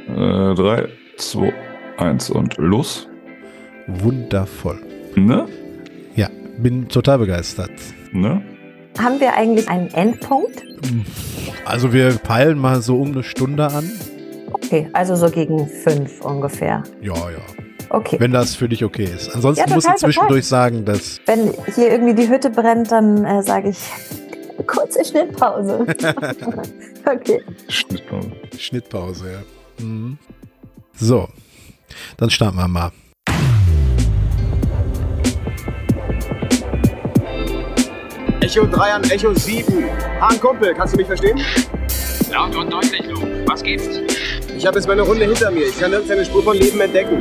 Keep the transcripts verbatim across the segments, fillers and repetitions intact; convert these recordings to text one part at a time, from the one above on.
Äh, drei, zwei, eins und los. Wundervoll. Ne? Ja, bin total begeistert. Ne? Haben wir eigentlich einen Endpunkt? Also wir peilen mal so um eine Stunde an. Okay, also so gegen fünf ungefähr. Ja, ja. Okay. Wenn das für dich okay ist. Ansonsten Ja, musst total, du zwischendurch total. sagen, dass... Wenn hier irgendwie die Hütte brennt, dann äh, sage ich kurze Schnittpause. Okay. Schnittpause. Schnittpause, ja. Mhm. So, dann starten wir mal. Echo drei an Echo sieben. Hahn Kumpel, kannst du mich verstehen? Laut und deutlich, Luke. Was gibt's? Ich habe jetzt meine Runde hinter mir. Ich kann nirgends eine Spur von Leben entdecken.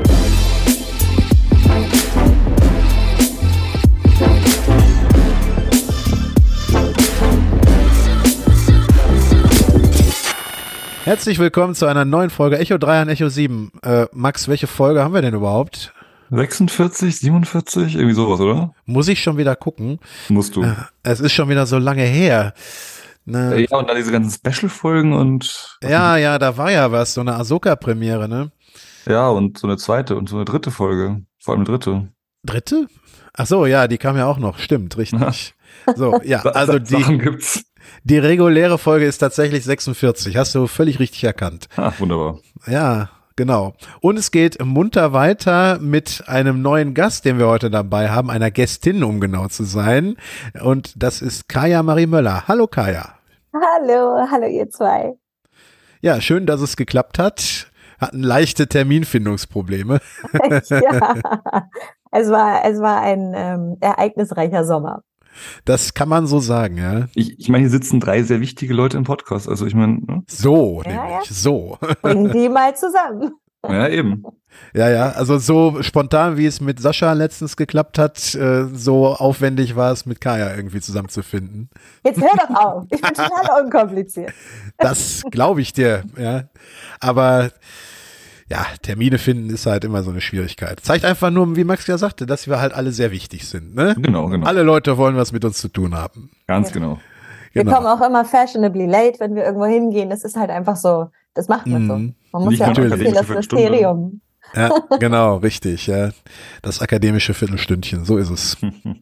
Herzlich willkommen zu einer neuen Folge Echo drei an Echo sieben. Äh, Max, welche Folge haben wir denn überhaupt? sechsundvierzig, siebenundvierzig, irgendwie sowas, oder? Muss ich schon wieder gucken. Musst du. Äh, es ist schon wieder so lange her. Ne? Ja, und dann diese ganzen Special-Folgen und... Ja, ja, da war ja was, so eine Ahsoka-Premiere, ne? Ja, und so eine zweite und so eine dritte Folge. Vor allem eine dritte. Dritte? Ach so, ja, die kam ja auch noch. Stimmt, richtig. So, ja, also Sachen die, gibt's. die reguläre Folge ist tatsächlich sechsundvierzig. Hast du völlig richtig erkannt. Ah, wunderbar. Ja, genau. Und es geht munter weiter mit einem neuen Gast, den wir heute dabei haben, einer Gästin, um genau zu sein. Und das ist Kaya Marie Möller. Hallo Kaya. Hallo, hallo ihr zwei. Ja, schön, dass es geklappt hat. Hatten leichte Terminfindungsprobleme. Ja, es war, es war ein ähm, ereignisreicher Sommer. Das kann man so sagen, ja. Ich, ich meine, hier sitzen drei sehr wichtige Leute im Podcast. Also ich meine, ne? So, Ja, nämlich, ja. so. Bringen die mal zusammen. Ja, eben. Ja, ja, also so spontan, wie es mit Sascha letztens geklappt hat, äh, so aufwendig war es mit Kaya irgendwie zusammenzufinden. Jetzt hör doch auf. Ich bin total unkompliziert. Das glaube ich dir, ja. Aber ja, Termine finden ist halt immer so eine Schwierigkeit. Zeigt einfach nur, wie Max ja sagte, dass wir halt alle sehr wichtig sind, ne? Genau, genau. Alle Leute wollen was mit uns zu tun haben. Ganz Ja. genau. Wir Genau. kommen auch immer fashionably late, wenn wir irgendwo hingehen. Das ist halt einfach so, das macht man so. Mhm. Man muss Nicht ja auch natürlich. ein bisschen das Akademische Mysterium. Ja, genau, richtig, ja. Das akademische Viertelstündchen, so ist es.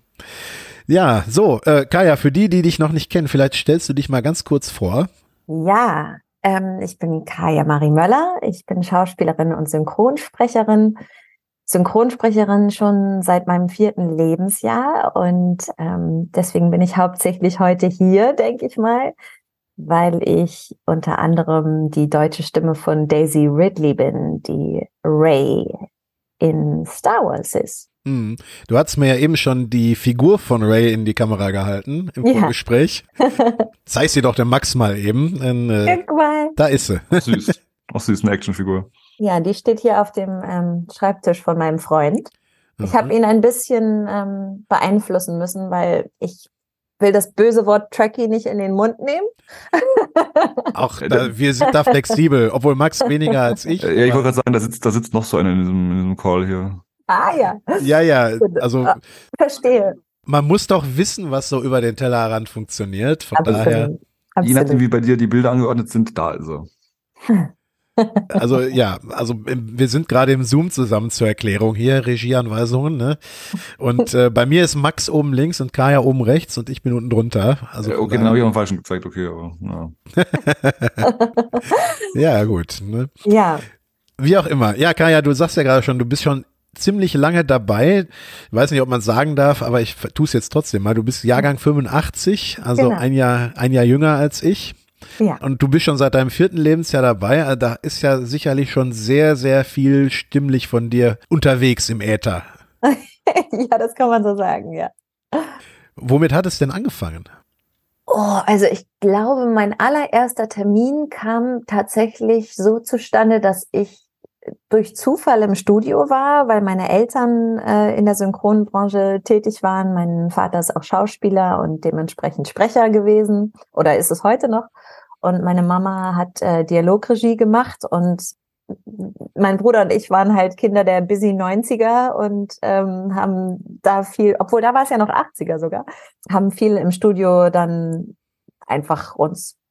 Ja, so, äh, Kaya, für die, die dich noch nicht kennen, vielleicht stellst du dich mal ganz kurz vor. Ja, ähm, ich bin Kaya Marie Möller. Ich bin Schauspielerin und Synchronsprecherin. Synchronsprecherin schon seit meinem vierten Lebensjahr und ähm, deswegen bin ich hauptsächlich heute hier, denke ich mal, weil ich unter anderem die deutsche Stimme von Daisy Ridley bin, die Rey in Star Wars ist. Hm. Du hast mir ja eben schon die Figur von Rey in die Kamera gehalten im Ja. Vorgespräch. Zeig sie doch dem Max mal eben. Dann, äh, Guck mal. da ist sie. Auch süß. Auch süß, eine Actionfigur. Ja, die steht hier auf dem ähm, Schreibtisch von meinem Freund. Ich habe ihn ein bisschen ähm, beeinflussen müssen, weil ich will das böse Wort Trekkie nicht in den Mund nehmen. Auch da, wir sind da flexibel, obwohl Max weniger als ich. Äh, Ja, ich wollte gerade sagen, da sitzt, da sitzt noch so einer in diesem, in diesem Call hier. Ah ja, Ja, ja, also Ah, verstehe. man muss doch wissen, was so über den Tellerrand funktioniert. Von daher, Absolut. Je nachdem, Absolut. wie bei dir die Bilder angeordnet sind, da ist er. also ja, also im- wir sind gerade im Zoom zusammen zur Erklärung hier, Regieanweisungen, ne? Und äh, bei mir ist Max oben links und Kaya oben rechts und ich bin unten drunter. Also Äh, von okay, dann daher- habe ich auch einen falschen gezeigt, okay, aber ja. ja, gut. Ne? Ja, Wie auch immer. Ja, Kaya, du sagst ja gerade schon, du bist schon ziemlich lange dabei. Ich weiß nicht, ob man es sagen darf, aber ich tue es jetzt trotzdem mal. Du bist Jahrgang fünfundachtzig, also Genau. ein Jahr, ein Jahr jünger als ich. ja. Und du bist schon seit deinem vierten Lebensjahr dabei. Also da ist ja sicherlich schon sehr, sehr viel stimmlich von dir unterwegs im Äther. Ja, das kann man so sagen, ja. Womit hat es denn angefangen? Oh, also ich glaube, mein allererster Termin kam tatsächlich so zustande, dass ich durch Zufall im Studio war, weil meine Eltern äh, in der Synchronbranche tätig waren. Mein Vater ist auch Schauspieler und dementsprechend Sprecher gewesen oder ist es heute noch. Und meine Mama hat äh, Dialogregie gemacht und mein Bruder und ich waren halt Kinder der busy neunziger und ähm, haben da viel, obwohl da war es ja noch achtziger sogar, haben viel im Studio dann einfach uns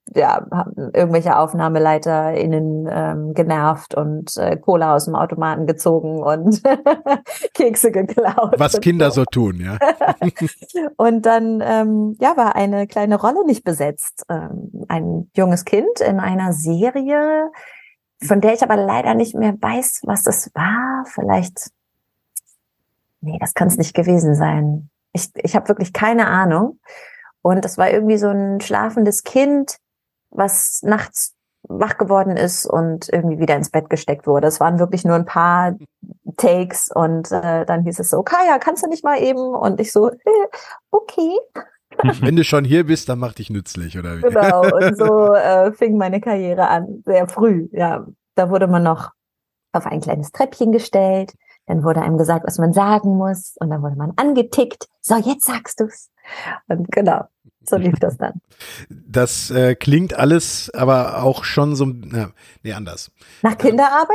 ja, haben irgendwelche AufnahmeleiterInnen ähm, genervt und äh, Cola aus dem Automaten gezogen und Kekse geklaut. Was Kinder so tun, ja. Und dann ähm, ja, war eine kleine Rolle nicht besetzt. Ähm, ein junges Kind in einer Serie, von der ich aber leider nicht mehr weiß, was das war. Vielleicht, nee, das kann es nicht gewesen sein. Ich, ich habe wirklich keine Ahnung. Und das war irgendwie so ein schlafendes Kind, was nachts wach geworden ist und irgendwie wieder ins Bett gesteckt wurde. Es waren wirklich nur ein paar Takes und äh, dann hieß es so, Kaya, kannst du nicht mal eben? Und ich so, äh, okay. Wenn du schon hier bist, dann mach dich nützlich, oder wie? Genau, und so äh, fing meine Karriere an, sehr früh. Ja, da wurde man noch auf ein kleines Treppchen gestellt, dann wurde einem gesagt, was man sagen muss und dann wurde man angetickt. So, jetzt sagst du's. Und genau, so lief das dann. Das äh, klingt alles aber auch schon so, na, nee, anders. Nach Kinderarbeit?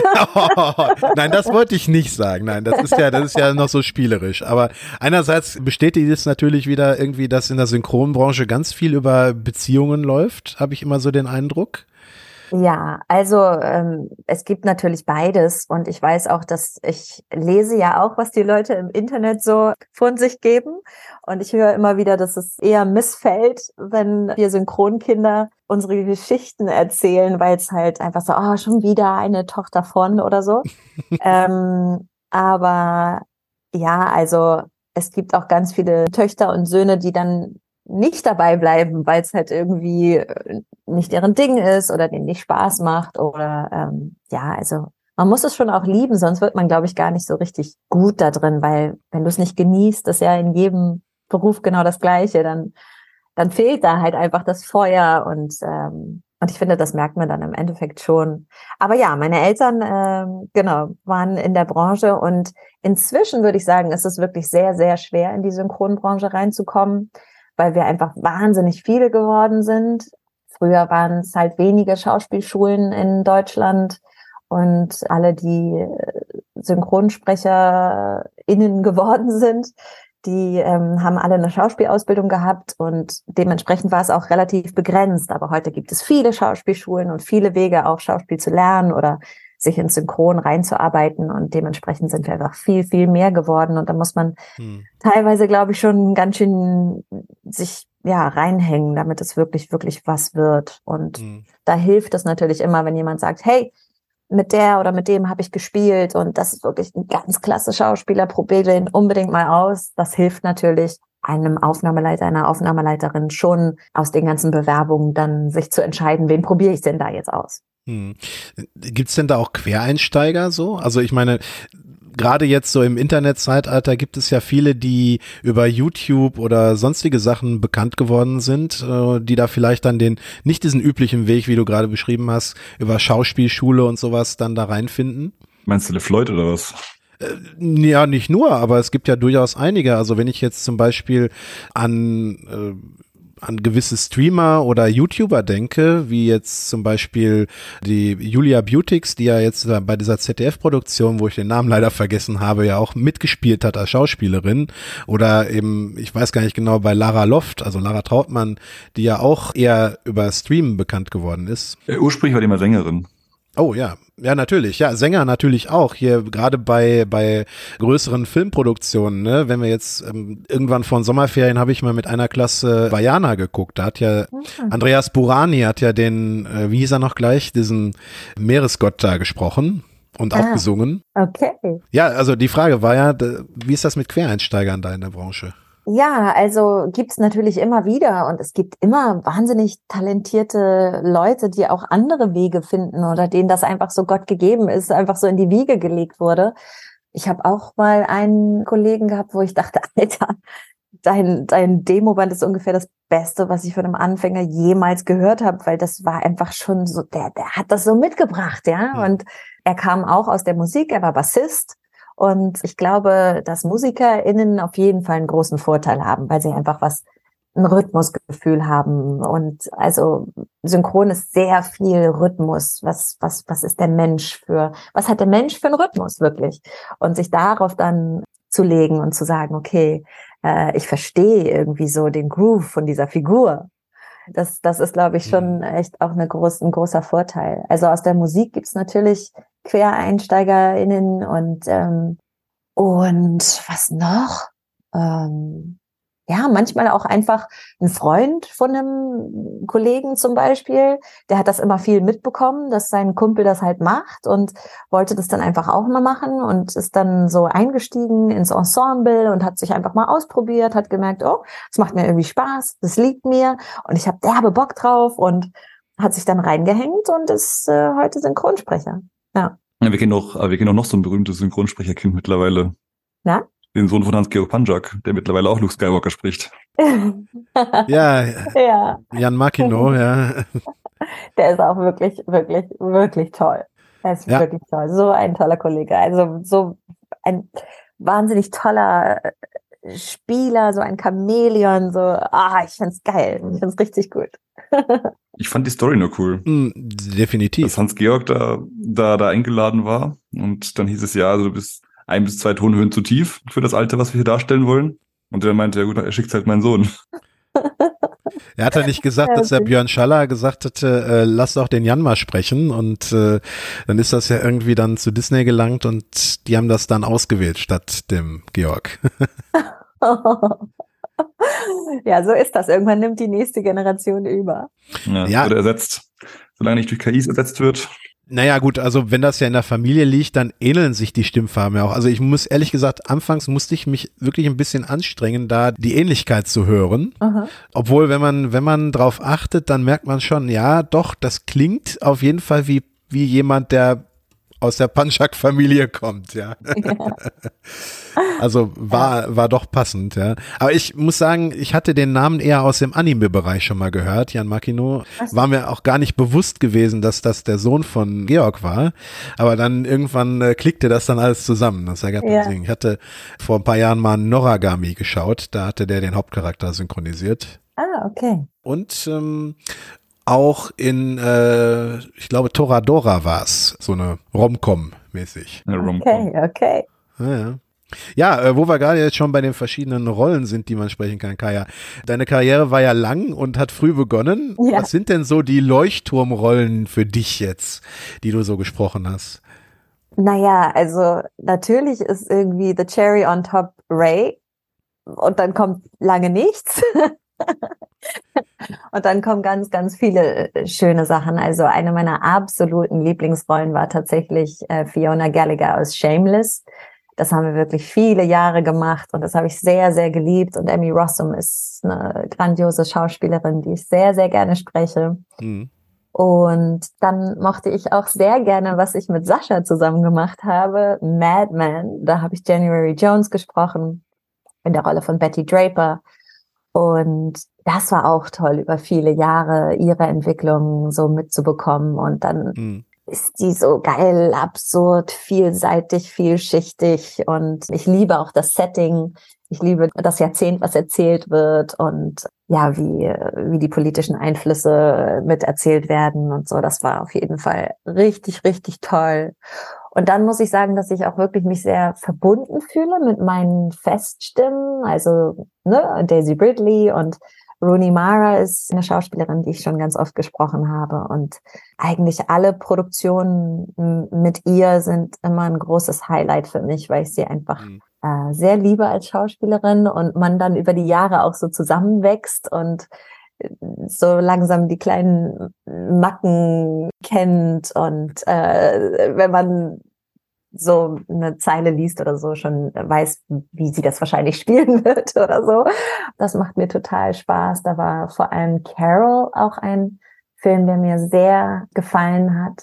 Oh, nein, das wollte ich nicht sagen. Nein, das ist ja, das ist ja noch so spielerisch. Aber einerseits bestätigt es natürlich wieder irgendwie, dass in der Synchronbranche ganz viel über Beziehungen läuft, habe ich immer so den Eindruck. Ja, also ähm, es gibt natürlich beides und ich weiß auch, dass ich lese ja auch, was die Leute im Internet so von sich geben und ich höre immer wieder, dass es eher missfällt, wenn wir Synchronkinder unsere Geschichten erzählen, weil es halt einfach so, oh, schon wieder eine Tochter von oder so. ähm, aber ja, also es gibt auch ganz viele Töchter und Söhne, die dann nicht dabei bleiben, weil es halt irgendwie nicht deren Ding ist oder denen nicht Spaß macht oder ähm, ja, also man muss es schon auch lieben, sonst wird man, glaube ich, gar nicht so richtig gut da drin, weil wenn du es nicht genießt, ist ja in jedem Beruf genau das Gleiche, dann dann fehlt da halt einfach das Feuer und ähm, und ich finde, das merkt man dann im Endeffekt schon. Aber ja, meine Eltern, ähm, genau, waren in der Branche und inzwischen würde ich sagen, ist es wirklich sehr, sehr schwer, in die Synchronbranche reinzukommen, weil wir einfach wahnsinnig viele geworden sind. Früher waren es halt wenige Schauspielschulen in Deutschland und alle, die SynchronsprecherInnen geworden sind, die ähm, haben alle eine Schauspielausbildung gehabt und dementsprechend war es auch relativ begrenzt. Aber heute gibt es viele Schauspielschulen und viele Wege, auch Schauspiel zu lernen oder sich ins Synchron reinzuarbeiten und dementsprechend sind wir einfach viel, viel mehr geworden und da muss man hm. teilweise, glaube ich, schon ganz schön sich ja reinhängen, damit es wirklich, wirklich was wird und hm. da hilft es natürlich immer, wenn jemand sagt, hey, mit der oder mit dem habe ich gespielt und das ist wirklich ein ganz klasse Schauspieler, probier den unbedingt mal aus. Das hilft natürlich einem Aufnahmeleiter, einer Aufnahmeleiterin schon aus den ganzen Bewerbungen dann sich zu entscheiden, wen probiere ich denn da jetzt aus. Hm. Gibt's denn da auch Quereinsteiger so? Also ich meine, gerade jetzt so im Internetzeitalter gibt es ja viele, die über YouTube oder sonstige Sachen bekannt geworden sind, die da vielleicht dann den, nicht diesen üblichen Weg, wie du gerade beschrieben hast, über Schauspielschule und sowas dann da reinfinden. Meinst du LeFloid oder was? Ja, nicht nur, aber es gibt ja durchaus einige. Also wenn ich jetzt zum Beispiel an äh, an gewisse Streamer oder YouTuber denke, wie jetzt zum Beispiel die Julia Beautix, die ja jetzt bei dieser Z D F-Produktion, wo ich den Namen leider vergessen habe, ja auch mitgespielt hat als Schauspielerin, oder eben, ich weiß gar nicht genau, bei Lara Loft, also Lara Trautmann, die ja auch eher über Streamen bekannt geworden ist. Ja, ursprünglich war die mal Sängerin. Oh ja, ja natürlich, ja, Sänger natürlich auch, hier gerade bei bei größeren Filmproduktionen, ne, wenn wir jetzt ähm, irgendwann vor den Sommerferien habe ich mal mit einer Klasse Vajana geguckt, da hat ja mhm. Andreas Burani hat ja den, äh, wie hieß er noch gleich, diesen Meeresgott da gesprochen und ah, auch gesungen. Okay. Ja, also die Frage war ja, wie ist das mit Quereinsteigern da in der Branche? Ja, also gibt's natürlich immer wieder und es gibt immer wahnsinnig talentierte Leute, die auch andere Wege finden oder denen das einfach so Gott gegeben ist, einfach so in die Wiege gelegt wurde. Ich habe auch mal einen Kollegen gehabt, wo ich dachte, Alter, dein, dein Demoband ist ungefähr das Beste, was ich von einem Anfänger jemals gehört habe, weil das war einfach schon so, der, der hat das so mitgebracht, ja. Mhm. Und er kam auch aus der Musik, er war Bassist. Und ich glaube, dass MusikerInnen auf jeden Fall einen großen Vorteil haben, weil sie einfach was, ein Rhythmusgefühl haben. Und also Synchron ist sehr viel Rhythmus. Was, was, was ist der Mensch für, was hat der Mensch für einen Rhythmus wirklich? Und sich darauf dann zu legen und zu sagen, okay, äh, ich verstehe irgendwie so den Groove von dieser Figur. Das, das ist, glaube ich, schon echt auch eine groß, ein großer Vorteil. Also aus der Musik gibt's natürlich QuereinsteigerInnen und ähm, und was noch? Ähm, ja, manchmal auch einfach ein Freund von einem Kollegen zum Beispiel, der hat das immer viel mitbekommen, dass sein Kumpel das halt macht und wollte das dann einfach auch mal machen und ist dann so eingestiegen ins Ensemble und hat sich einfach mal ausprobiert, hat gemerkt, oh, es macht mir irgendwie Spaß, das liegt mir und ich habe derbe Bock drauf und hat sich dann reingehängt und ist äh, heute Synchronsprecher. Ja. Ja, wir kennen auch, aber wir kennen auch noch so ein berühmtes Synchronsprecherkind mittlerweile. Na? Den Sohn von Hans-Georg Panjak, der mittlerweile auch Luke Skywalker spricht. Ja, Ja. Jan Markino, ja. Der ist auch wirklich, wirklich, wirklich toll. Er ist Ja. wirklich toll. So ein toller Kollege. Also so ein wahnsinnig toller Spieler, so ein Chamäleon. So, ah, ich find's geil. Ich find's richtig gut. Ich fand die Story nur cool. Mm, definitiv. Dass Hans-Georg da, da, da eingeladen war und dann hieß es ja, also du bist ein bis zwei Tonhöhen zu tief für das Alter, was wir hier darstellen wollen. Und der meinte, ja gut, er schickt halt meinen Sohn. Er hat ja nicht gesagt, Ja, dass der okay. Björn Schaller gesagt hätte, äh, lass doch den Jan mal sprechen und äh, dann ist das ja irgendwie dann zu Disney gelangt und die haben das dann ausgewählt statt dem Georg. Ja, so ist das. Irgendwann nimmt die nächste Generation über. Ja, Ja. Oder ersetzt. Solange nicht durch K Is ersetzt wird. Naja gut, also wenn das ja in der Familie liegt, dann ähneln sich die Stimmfarben ja auch. Also ich muss ehrlich gesagt, anfangs musste ich mich wirklich ein bisschen anstrengen, da die Ähnlichkeit zu hören. Aha. Obwohl, wenn man, wenn man drauf achtet, dann merkt man schon, ja doch, das klingt auf jeden Fall wie, wie jemand, der aus der Panchak-Familie kommt, ja. Also war, war doch passend, ja. Aber ich muss sagen, ich hatte den Namen eher aus dem Anime-Bereich schon mal gehört, Jan Makino. Ach so. War mir auch gar nicht bewusst gewesen, dass das der Sohn von Georg war. Aber dann irgendwann äh, klickte das dann alles zusammen. Das ergab Ja. den Sinn. Ich hatte vor ein paar Jahren mal Noragami geschaut. Da hatte der den Hauptcharakter synchronisiert. Ah, okay. Und ähm, auch in, äh, ich glaube, Toradora war es, so eine Rom-Com-mäßig. Eine Rom-Com. Okay, okay. Ja, ja. Ja, äh, wo wir gerade jetzt schon bei den verschiedenen Rollen sind, die man sprechen kann, Kaya. Deine Karriere war ja lang und hat früh begonnen. Ja. Was sind denn so die Leuchtturmrollen für dich jetzt, die du so gesprochen hast? Naja, also natürlich ist irgendwie the cherry on top Ray und dann kommt lange nichts. Und dann kommen ganz, ganz viele äh, schöne Sachen. Also eine meiner absoluten Lieblingsrollen war tatsächlich äh, Fiona Gallagher aus Shameless. Das haben wir wirklich viele Jahre gemacht und das habe ich sehr, sehr geliebt. Und Emmy Rossum ist eine grandiose Schauspielerin, die ich sehr, sehr gerne spreche. Mhm. Und dann mochte ich auch sehr gerne, was ich mit Sascha zusammen gemacht habe, Mad Men. Da habe ich January Jones gesprochen in der Rolle von Betty Draper. Und das war auch toll, über viele Jahre ihre Entwicklung so mitzubekommen. Und dann Mhm. ist die so geil, absurd, vielseitig, vielschichtig. Und ich liebe auch das Setting. Ich liebe das Jahrzehnt, was erzählt wird und ja, wie, wie die politischen Einflüsse miterzählt werden und so. Das war auf jeden Fall richtig, richtig toll. Und dann muss ich sagen, dass ich auch wirklich mich sehr verbunden fühle mit meinen Feststimmen. Also ne, Daisy Ridley und Rooney Mara ist eine Schauspielerin, die ich schon ganz oft gesprochen habe. Und eigentlich alle Produktionen mit ihr sind immer ein großes Highlight für mich, weil ich sie einfach Mhm. äh, sehr liebe als Schauspielerin und man dann über die Jahre auch so zusammenwächst und so langsam die kleinen Macken kennt und äh, wenn man so eine Zeile liest oder so, schon weiß, wie sie das wahrscheinlich spielen wird oder so. Das macht mir total Spaß. Da war vor allem Carol auch ein Film, der mir sehr gefallen hat.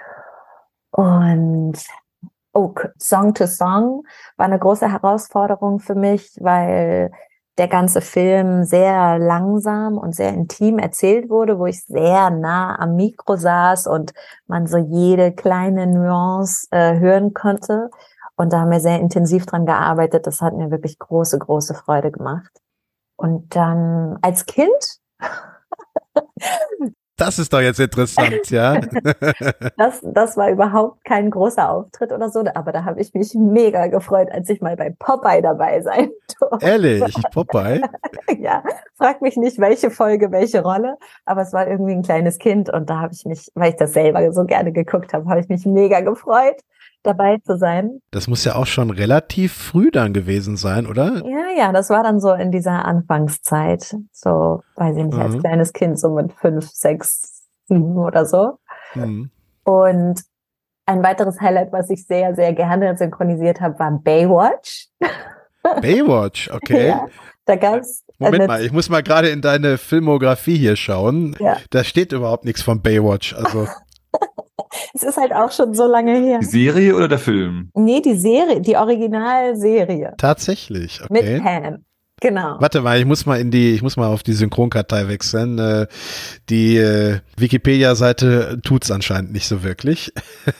Und oh, Song to Song war eine große Herausforderung für mich, weil der ganze Film sehr langsam und sehr intim erzählt wurde, wo ich sehr nah am Mikro saß und man so jede kleine Nuance äh, hören konnte. Und da haben wir sehr intensiv dran gearbeitet. Das hat mir wirklich große, große Freude gemacht. Und dann als Kind das ist doch jetzt interessant, ja. Das, das war überhaupt kein großer Auftritt oder so, aber da habe ich mich mega gefreut, als ich mal bei Popeye dabei sein durfte. Ehrlich, Popeye? Ja, frag mich nicht, welche Folge, welche Rolle, aber es war irgendwie ein kleines Kind und da habe ich mich, weil ich das selber so gerne geguckt habe, habe ich mich mega gefreut, dabei zu sein. Das muss ja auch schon relativ früh dann gewesen sein, oder? Ja, ja, das war dann so in dieser Anfangszeit, so, weiß ich nicht, als Mhm. kleines Kind, so mit fünf, sechs, sieben oder so. Mhm. Und ein weiteres Highlight, was ich sehr, sehr gerne synchronisiert habe, war Baywatch. Baywatch, okay. Ja, da gab's Moment eine- mal, ich muss mal gerade in deine Filmografie hier schauen. Ja. Da steht überhaupt nichts von Baywatch. Also Es ist halt auch schon so lange her. Die Serie oder der Film? Nee, die Serie, die Originalserie tatsächlich, mit okay. Pam. Genau. Warte mal, ich muss mal in die, ich muss mal auf die Synchronkartei wechseln. Äh, die äh, Wikipedia-Seite tut's anscheinend nicht so wirklich.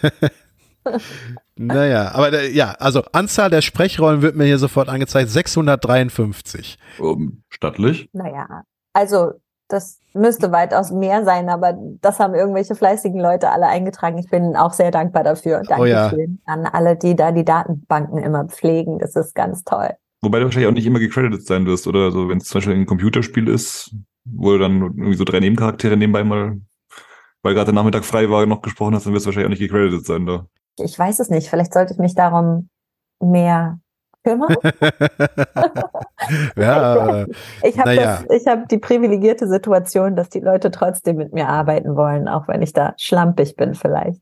Naja, aber äh, ja, also Anzahl der Sprechrollen wird mir hier sofort angezeigt, sechshundertdreiundfünfzig. Um, stattlich. Naja, also das müsste weitaus mehr sein, aber das haben irgendwelche fleißigen Leute alle eingetragen. Ich bin auch sehr dankbar dafür. Oh ja. Dankeschön an alle, die da die Datenbanken immer pflegen. Das ist ganz toll. Wobei du wahrscheinlich auch nicht immer gecredited sein wirst, oder? Also wenn es zum Beispiel ein Computerspiel ist, wo du dann irgendwie so drei Nebencharaktere nebenbei mal, weil gerade der Nachmittag frei war, noch gesprochen hast, dann wirst du wahrscheinlich auch nicht gecredited sein da. Ich weiß es nicht. Vielleicht sollte ich mich darum mehr kümmern. Ja, Ich habe naja. das, ich habe die privilegierte Situation, dass die Leute trotzdem mit mir arbeiten wollen, auch wenn ich da schlampig bin vielleicht.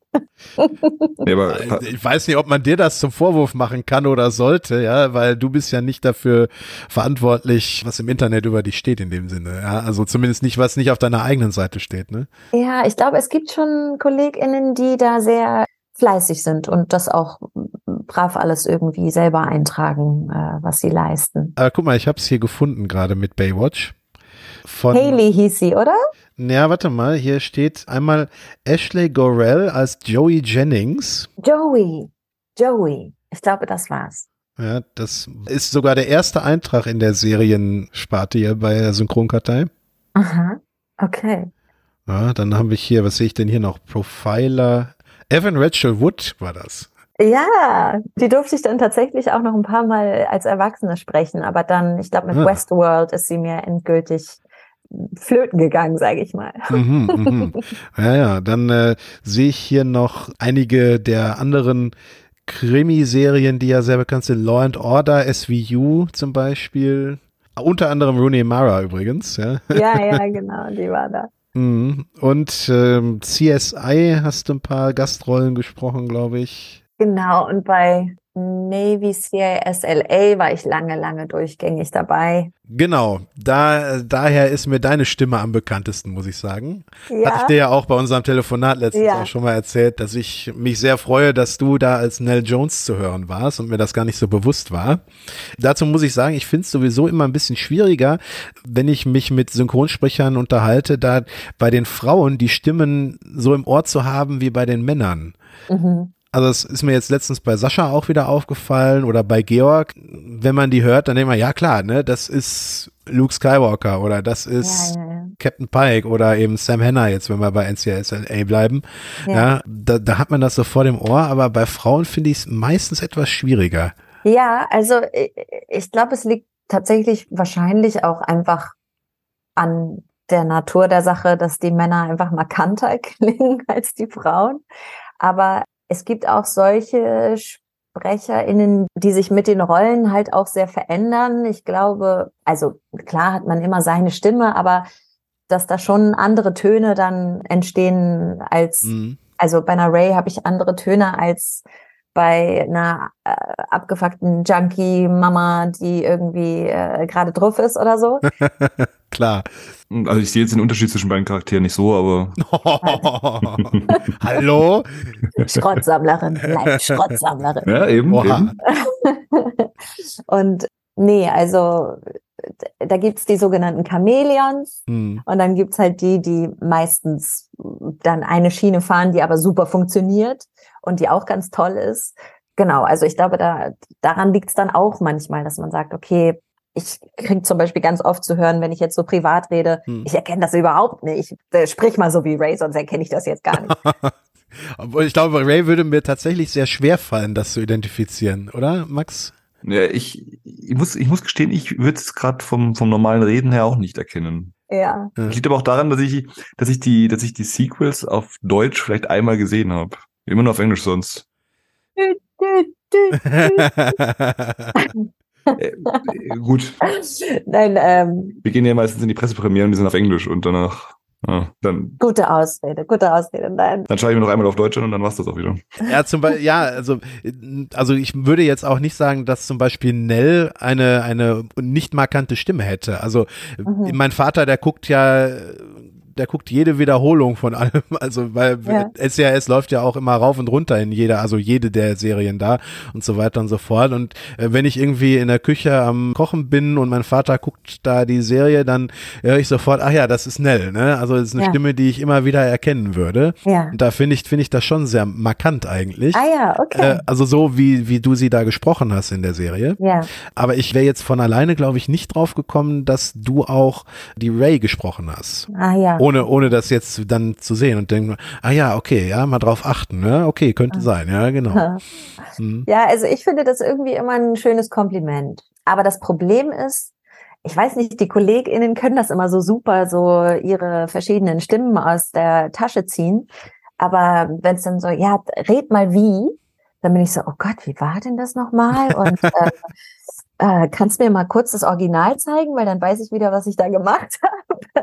Nee, aber ich weiß nicht, ob man dir das zum Vorwurf machen kann oder sollte, ja, weil du bist ja nicht dafür verantwortlich, was im Internet über dich steht in dem Sinne, ja, also zumindest nicht, was nicht auf deiner eigenen Seite steht, ne? Ja, ich glaube, es gibt schon KollegInnen, die da sehr fleißig sind und das auch brav alles irgendwie selber eintragen, äh, was sie leisten. Aber guck mal, ich habe es hier gefunden gerade mit Baywatch. Von, Haley hieß sie, oder? Ja, warte mal, hier steht einmal Ashley Gorell als Joey Jennings. Joey. Joey. Ich glaube, das war's. Ja, das ist sogar der erste Eintrag in der Seriensparte hier bei der Synchronkartei. Aha. Okay. Ja, dann haben wir hier, was sehe ich denn hier noch? Profiler. Evan Rachel Wood war das. Ja, die durfte ich dann tatsächlich auch noch ein paar Mal als Erwachsene sprechen, aber dann, ich glaube, mit Ah. Westworld ist sie mir endgültig flöten gegangen, sage ich mal. Mhm, mhm. Ja, ja, dann äh, sehe ich hier noch einige der anderen Krimiserien, die ja sehr bekannt sind. Law and Order, S V U zum Beispiel. Unter anderem Rooney Mara übrigens, ja. Ja, ja, genau, die war da. Mhm. Und ähm, C S I hast du ein paar Gastrollen gesprochen, glaube ich. Genau, und bei Navy C I S L A war ich lange, lange durchgängig dabei. Genau, da, daher ist mir deine Stimme am bekanntesten, muss ich sagen. Hatte ich Ja, dir ja auch bei unserem Telefonat letztens Ja. auch schon mal erzählt, dass ich mich sehr freue, dass du da als Nell Jones zu hören warst und mir das gar nicht so bewusst war. Dazu muss ich sagen, ich finde es sowieso immer ein bisschen schwieriger, wenn ich mich mit Synchronsprechern unterhalte, da bei den Frauen die Stimmen so im Ohr zu haben wie bei den Männern. mhm. Also es ist mir jetzt letztens bei Sascha auch wieder aufgefallen oder bei Georg. Wenn man die hört, dann denkt man, ja klar, ne, das ist Luke Skywalker oder das ist Ja, ja, ja. Captain Pike oder eben Sam Hanna jetzt, wenn wir bei N C I S L A bleiben. Ja, Ja. da, da hat man das so vor dem Ohr, aber bei Frauen finde ich es meistens etwas schwieriger. Ja, also ich, ich glaube, es liegt tatsächlich wahrscheinlich auch einfach an der Natur der Sache, dass die Männer einfach markanter klingen als die Frauen. Aber es gibt auch solche SprecherInnen, die sich mit den Rollen halt auch sehr verändern. Ich glaube, also klar hat man immer seine Stimme, aber dass da schon andere Töne dann entstehen als, Mhm. also bei einer Ray habe ich andere Töne als bei einer äh, abgefuckten Junkie-Mama, die irgendwie äh, gerade drauf ist oder so. Klar. also ich sehe jetzt den Unterschied zwischen beiden Charakteren nicht so, aber Hallo? Schrottsammlerin, bleibt Schrottsammlerin. ja, eben, Oha. eben. Und nee, also d- da gibt's die sogenannten Chamäleons Hm. und dann gibt's halt die, die meistens dann eine Schiene fahren, die aber super funktioniert und die auch ganz toll ist. Genau, also ich glaube, da daran liegt's dann auch manchmal, dass man sagt, okay, ich kriege zum Beispiel ganz oft zu hören, wenn ich jetzt so privat rede, Hm. ich erkenne das überhaupt nicht. Äh, Sprich mal so wie Ray, sonst erkenne ich das jetzt gar nicht. Obwohl ich glaube, Ray würde mir tatsächlich sehr schwer fallen, das zu identifizieren, oder, Max? Ja, ich, ich muss, ich muss gestehen, ich würde es gerade vom, vom normalen Reden her auch nicht erkennen. Ja. Ja. Liegt aber auch daran, dass ich, dass ich die, dass ich die Sequels auf Deutsch vielleicht einmal gesehen habe. Immer nur auf Englisch sonst. Dü, dü, dü. Äh, äh, gut, Nein, ähm, wir gehen ja meistens in die Pressepremieren, die sind auf Englisch und danach, ja, dann, gute Ausrede, gute Ausrede. Nein. dann schaue ich mir noch einmal auf Deutsch an und dann war's das auch wieder. Ja, zum Beispiel, ja, also, also ich würde jetzt auch nicht sagen, dass zum Beispiel Nell eine, eine nicht markante Stimme hätte. Also Mhm. mein Vater, der guckt ja, der guckt jede Wiederholung von allem, also weil Ja. S C R S läuft ja auch immer rauf und runter in jeder, also jede der Serien da und so weiter und so fort. Und äh, wenn ich irgendwie in der Küche am Kochen bin und mein Vater guckt da die Serie, dann höre ich sofort, ach ja, das ist Nell, ne? Also das ist eine Ja. Stimme, die ich immer wieder erkennen würde. Ja. Und da finde ich, finde ich das schon sehr markant eigentlich. Ah ja, okay. Äh, also so wie, wie du sie da gesprochen hast in der Serie. Ja. Aber ich wäre jetzt von alleine, glaube ich, nicht drauf gekommen, dass du auch die Ray gesprochen hast. Ah ja. Ohne, ohne das jetzt dann zu sehen und denken, ah ja, okay, ja, mal drauf achten, ne? Okay, könnte sein, ja, genau. Hm. Ja, also ich finde das irgendwie immer ein schönes Kompliment. Aber das Problem ist, ich weiß nicht, die KollegInnen können das immer so super, so ihre verschiedenen Stimmen aus der Tasche ziehen. Aber wenn es dann so, ja, red mal wie, dann bin ich so, oh Gott, wie war denn das nochmal? Und äh, äh, kannst mir mal kurz das Original zeigen, weil dann weiß ich wieder, was ich da gemacht habe.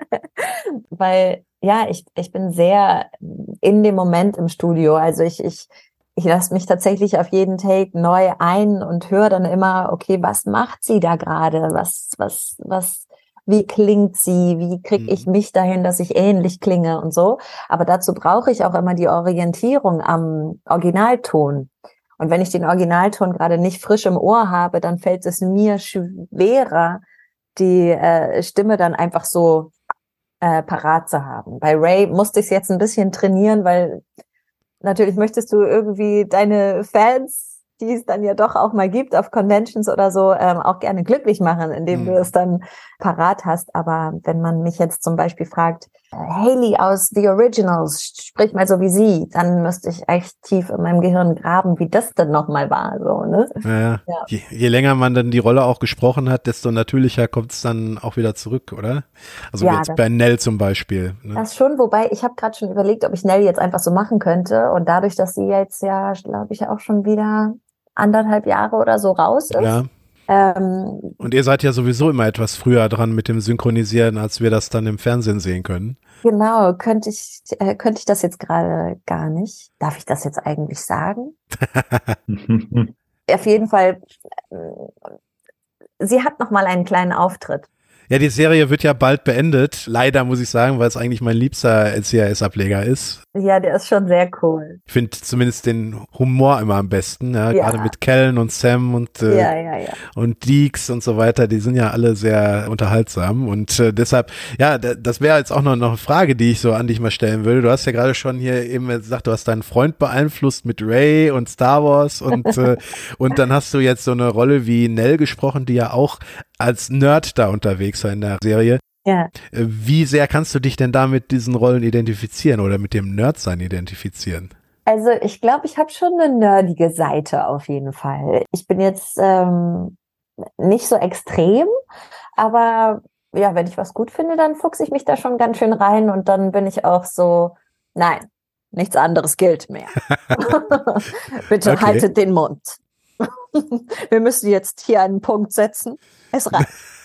Weil, ja, ich, ich bin sehr in dem Moment im Studio. Also ich, ich, ich lasse mich tatsächlich auf jeden Take neu ein und höre dann immer, okay, was macht sie da gerade? Was, was, was, wie klingt sie? Wie kriege ich mich dahin, dass ich ähnlich klinge und so? Aber dazu brauche ich auch immer die Orientierung am Originalton. Und wenn ich den Originalton gerade nicht frisch im Ohr habe, dann fällt es mir schwerer, die äh, Stimme dann einfach so äh, parat zu haben. Bei Ray musste ich es jetzt ein bisschen trainieren, weil natürlich möchtest du irgendwie deine Fans, die es dann ja doch auch mal gibt auf Conventions oder so, ähm, auch gerne glücklich machen, indem Mhm. du es dann parat hast. Aber wenn man mich jetzt zum Beispiel fragt, äh, Hayley aus The Originals, sprich mal so wie sie, dann müsste ich echt tief in meinem Gehirn graben, wie das denn nochmal war. So, ne? Ja, ja. Ja. Je, je länger man dann die Rolle auch gesprochen hat, desto natürlicher kommt es dann auch wieder zurück, oder? Also Ja, jetzt das- bei Nell zum Beispiel. Ne? Das schon, wobei ich habe gerade schon überlegt, ob ich Nell jetzt einfach so machen könnte. Und dadurch, dass sie jetzt ja, glaube ich, auch schon wieder anderthalb Jahre oder so raus ist. Ja. Ähm, Und ihr seid ja sowieso immer etwas früher dran mit dem Synchronisieren, als wir das dann im Fernsehen sehen können. genau, könnte ich, äh, könnte ich das jetzt gerade gar nicht. Darf ich das jetzt eigentlich sagen? Auf jeden Fall, äh, sie hat noch mal einen kleinen Auftritt. Ja, die Serie wird ja bald beendet. Leider muss ich sagen, weil es eigentlich mein liebster N C I S-Ableger ist. Ja, der ist schon sehr cool. Ich finde zumindest den Humor immer am besten, ja, Ja. gerade mit Kellen und Sam und äh, Ja, ja, ja. und Deeks und so weiter, die sind ja alle sehr unterhaltsam und äh, deshalb, ja, d- das wäre jetzt auch noch, noch eine Frage, die ich so an dich mal stellen würde. Du hast ja gerade schon hier eben gesagt, du hast deinen Freund beeinflusst mit Ray und Star Wars und äh, und dann hast du jetzt so eine Rolle wie Nell gesprochen, die ja auch als Nerd da unterwegs war in der Serie. Ja. Äh, Wie sehr kannst du dich denn da mit diesen Rollen identifizieren oder mit dem Nerdsein identifizieren? Also ich glaube, ich habe schon eine nerdige Seite auf jeden Fall. Ich bin jetzt ähm, nicht so extrem, aber ja, wenn ich was gut finde, dann fuchse ich mich da schon ganz schön rein und dann bin ich auch so, nein, nichts anderes gilt mehr. Bitte Okay. haltet den Mund. Wir müssen jetzt hier einen Punkt setzen. Es reicht.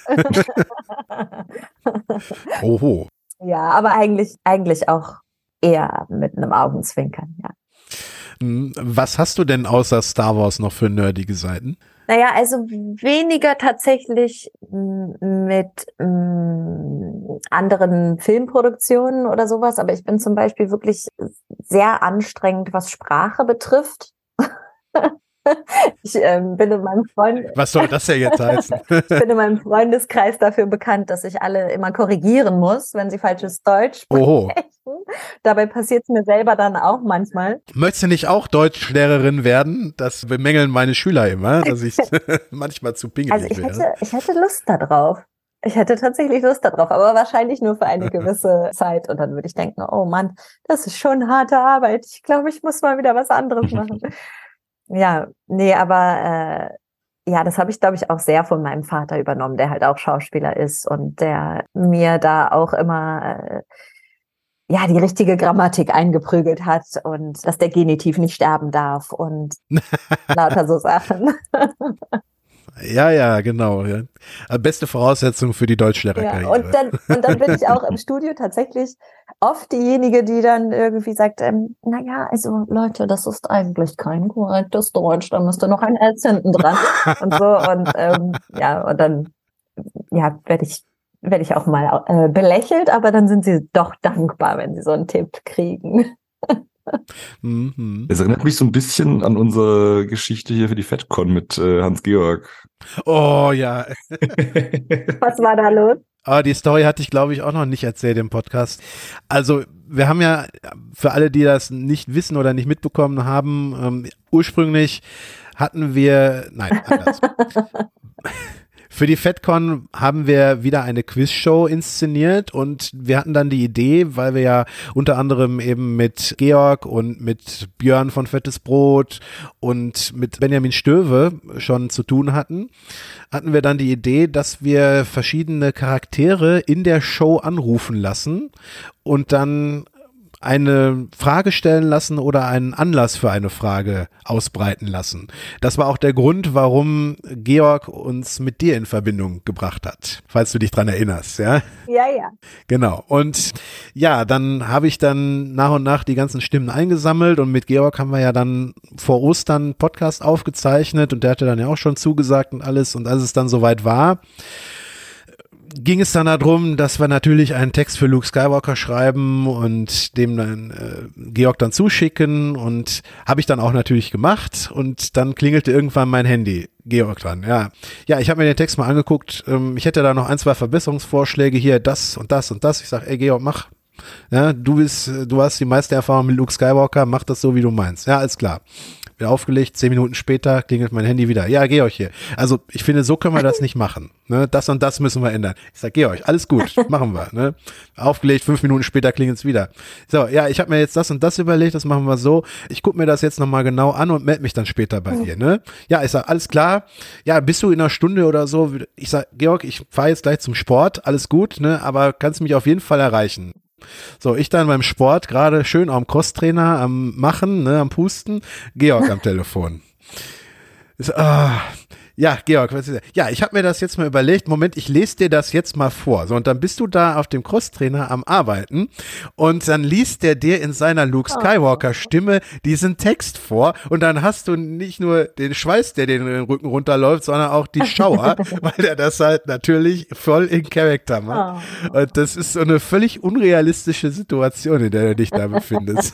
Oho. Ja, aber eigentlich, eigentlich auch eher mit einem Augenzwinkern, ja. Hm, Was hast du denn außer Star Wars noch für nerdige Seiten? Naja, also weniger tatsächlich m, mit m, anderen Filmproduktionen oder sowas, aber ich bin zum Beispiel wirklich sehr anstrengend, was Sprache betrifft. Ich ähm, bin in meinem Freund, Was soll das ja jetzt heißen? ich bin in meinem Freundeskreis dafür bekannt, dass ich alle immer korrigieren muss, wenn sie falsches Deutsch sprechen. Oho. Dabei passiert es mir selber dann auch manchmal. Möchtest du nicht auch Deutschlehrerin werden? Das bemängeln meine Schüler immer, dass ich manchmal zu pingelig Also ich wäre. hätte, ich hätte Lust darauf. Ich hätte tatsächlich Lust darauf, aber wahrscheinlich nur für eine gewisse Zeit. Und dann würde ich denken, oh Mann, das ist schon harte Arbeit. Ich glaube, ich muss mal wieder was anderes machen. Ja, nee, aber äh, ja, das habe ich, glaube ich, auch sehr von meinem Vater übernommen, der halt auch Schauspieler ist und der mir da auch immer äh, ja die richtige Grammatik eingeprügelt hat und dass der Genitiv nicht sterben darf und lauter so Sachen. Ja, ja, genau. Ja. Beste Voraussetzung für die Deutschlehrerkarriere. Ja, und dann und dann bin ich auch im Studio tatsächlich oft diejenige, die dann irgendwie sagt, ähm, naja, also Leute, das ist eigentlich kein korrektes Deutsch, da müsste noch ein S hinten dran und so und ähm, ja, und dann ja, werde ich werde ich auch mal äh, belächelt, aber dann sind sie doch dankbar, wenn sie so einen Tipp kriegen. Mhm. Es erinnert mich so ein bisschen an unsere Geschichte hier für die FedCon mit äh, Hans-Georg. Oh ja. Was war da los? Aber die Story hatte ich, glaube ich, auch noch nicht erzählt im Podcast. Also wir haben ja, für alle, die das nicht wissen oder nicht mitbekommen haben, ähm, ursprünglich hatten wir, nein, anders. Für die FedCon haben wir wieder eine Quizshow inszeniert und wir hatten dann die Idee, weil wir ja unter anderem eben mit Georg und mit Björn von Fettes Brot und mit Benjamin Stöwe schon zu tun hatten, hatten wir dann die Idee, dass wir verschiedene Charaktere in der Show anrufen lassen und dann eine Frage stellen lassen oder einen Anlass für eine Frage ausbreiten lassen. Das war auch der Grund, warum Georg uns mit dir in Verbindung gebracht hat, falls du dich dran erinnerst, ja? Ja, ja. Genau. Und ja, dann habe ich dann nach und nach die ganzen Stimmen eingesammelt und mit Georg haben wir ja dann vor Ostern einen Podcast aufgezeichnet und der hatte dann ja auch schon zugesagt und alles und als es dann soweit war, ging es dann darum, dass wir natürlich einen Text für Luke Skywalker schreiben und dem dann äh, Georg dann zuschicken und habe ich dann auch natürlich gemacht und dann klingelte irgendwann mein Handy, Georg dran, ja. Ja, ich habe mir den Text mal angeguckt, ähm, ich hätte da noch ein, zwei Verbesserungsvorschläge hier, das und das und das. Ich sage, ey Georg, mach. Ja, du bist, du hast die meiste Erfahrung mit Luke Skywalker, mach das so, wie du meinst. Ja, alles klar. Wieder aufgelegt, zehn Minuten später klingelt mein Handy wieder. Ja, Georg hier. Also ich finde, so können wir das nicht machen. Ne? Das und das müssen wir ändern. Ich sag, Georg, alles gut, machen wir. Ne? Aufgelegt, fünf Minuten später klingelt es wieder. So, ja, ich habe mir jetzt das und das überlegt, das machen wir so. Ich gucke mir das jetzt nochmal genau an und melde mich dann später bei dir. Ne? Ja, ich sag, alles klar. Ja, bist du in einer Stunde oder so? Ich sag, Georg, ich fahre jetzt gleich zum Sport, alles gut, ne? Aber kannst mich auf jeden Fall erreichen. So, ich dann beim Sport, gerade schön am Crosstrainer, am Machen, ne, am Pusten, Georg am Telefon. So, ah, ja, Georg, was ist das? Ja, ich habe mir das jetzt mal überlegt, Moment, ich lese dir das jetzt mal vor. So, und dann bist du da auf dem Crosstrainer am Arbeiten und dann liest der dir in seiner Luke Skywalker Stimme diesen Text vor und dann hast du nicht nur den Schweiß, der dir den Rücken runterläuft, sondern auch die Schauer, weil der das halt natürlich voll in Charakter macht. Oh. Und das ist so eine völlig unrealistische Situation, in der du dich da befindest.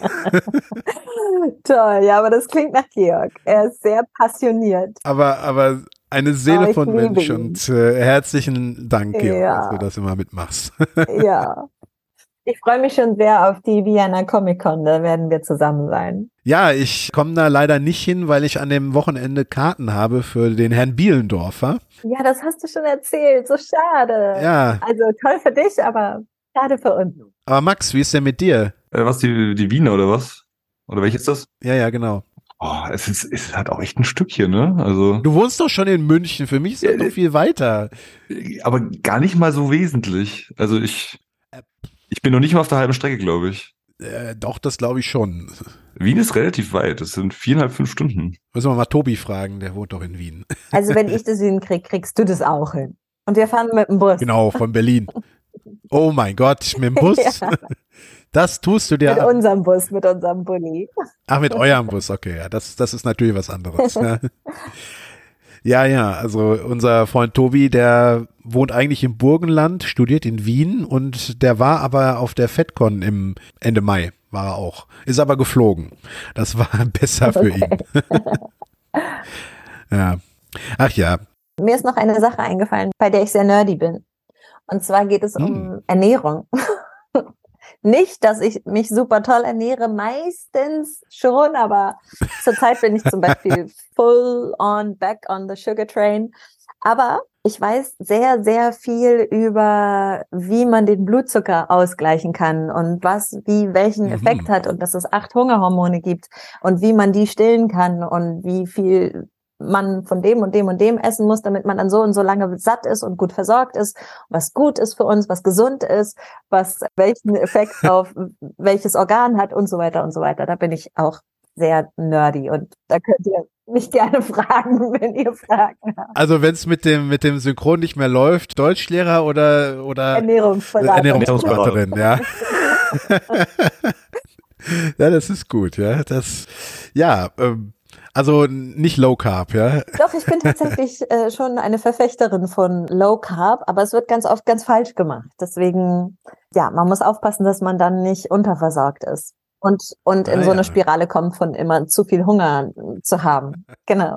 Toll, ja, aber das klingt nach Georg. Er ist sehr passioniert. Aber, aber eine Seele oh, von Mensch ihn. Und äh, herzlichen Dank, Georg, ja. dass du das immer mitmachst. Ja. Ich freue mich schon sehr auf die Vienna Comic-Con, da werden wir zusammen sein. Ja, ich komme da leider nicht hin, weil ich an dem Wochenende Karten habe für den Herrn Bielendorfer. Ja, das hast du schon erzählt, so schade. Ja. Also toll für dich, aber schade für uns. Aber Max, wie ist denn mit dir? Äh, was, die, die Wiener oder was? Oder welches ist das? Ja, ja, genau. Oh, es ist, es ist halt auch echt ein Stückchen, ne? Also. Du wohnst doch schon in München, für mich ist das äh, noch viel weiter. Aber gar nicht mal so wesentlich. Also ich, ich bin noch nicht mal auf der halben Strecke, glaube ich. Äh, doch, das glaube ich schon. Wien ist relativ weit, das sind viereinhalb, fünf Stunden. Müssen wir mal Tobi fragen, der wohnt doch in Wien. Also wenn ich das hinkriege, kriegst du das auch hin. Und wir fahren mit dem Bus. Genau, von Berlin. Oh mein Gott, mit dem Bus? Ja. Das tust du dir Mit an. unserem Bus, mit unserem Bulli. Ach, mit eurem Bus, okay, ja, das, das ist natürlich was anderes. Ja. ja, ja, also unser Freund Tobi, der wohnt eigentlich im Burgenland, studiert in Wien und der war aber auf der FedCon im Ende Mai, war er auch. Ist aber geflogen. Das war besser für okay. ihn. Ja. Ach ja. Mir ist noch eine Sache eingefallen, bei der ich sehr nerdy bin. Und zwar geht es um Hm. Ernährung. Nicht, dass ich mich super toll ernähre, meistens schon, aber zurzeit bin ich zum Beispiel full on back on the sugar train. Aber ich weiß sehr, sehr viel über, wie man den Blutzucker ausgleichen kann und was, wie, welchen Mhm. Effekt hat und dass es acht Hungerhormone gibt und wie man die stillen kann und wie viel man von dem und dem und dem essen muss, damit man dann so und so lange satt ist und gut versorgt ist, was gut ist für uns, was gesund ist, was welchen Effekt auf welches Organ hat und so weiter und so weiter. Da bin ich auch sehr nerdy und da könnt ihr mich gerne fragen, wenn ihr Fragen habt. Also wenn es mit dem mit dem Synchron nicht mehr läuft, Deutschlehrer oder oder Ernährungsberatung. Ernährungsberaterin, ja. Ja, das ist gut, ja. Das, ja, ähm, also nicht Low Carb, ja. Doch, ich bin tatsächlich äh, schon eine Verfechterin von Low Carb, aber es wird ganz oft ganz falsch gemacht. Deswegen, ja, man muss aufpassen, dass man dann nicht unterversorgt ist und und in Ah, so eine ja. Spirale kommt von immer zu viel Hunger zu haben. Genau.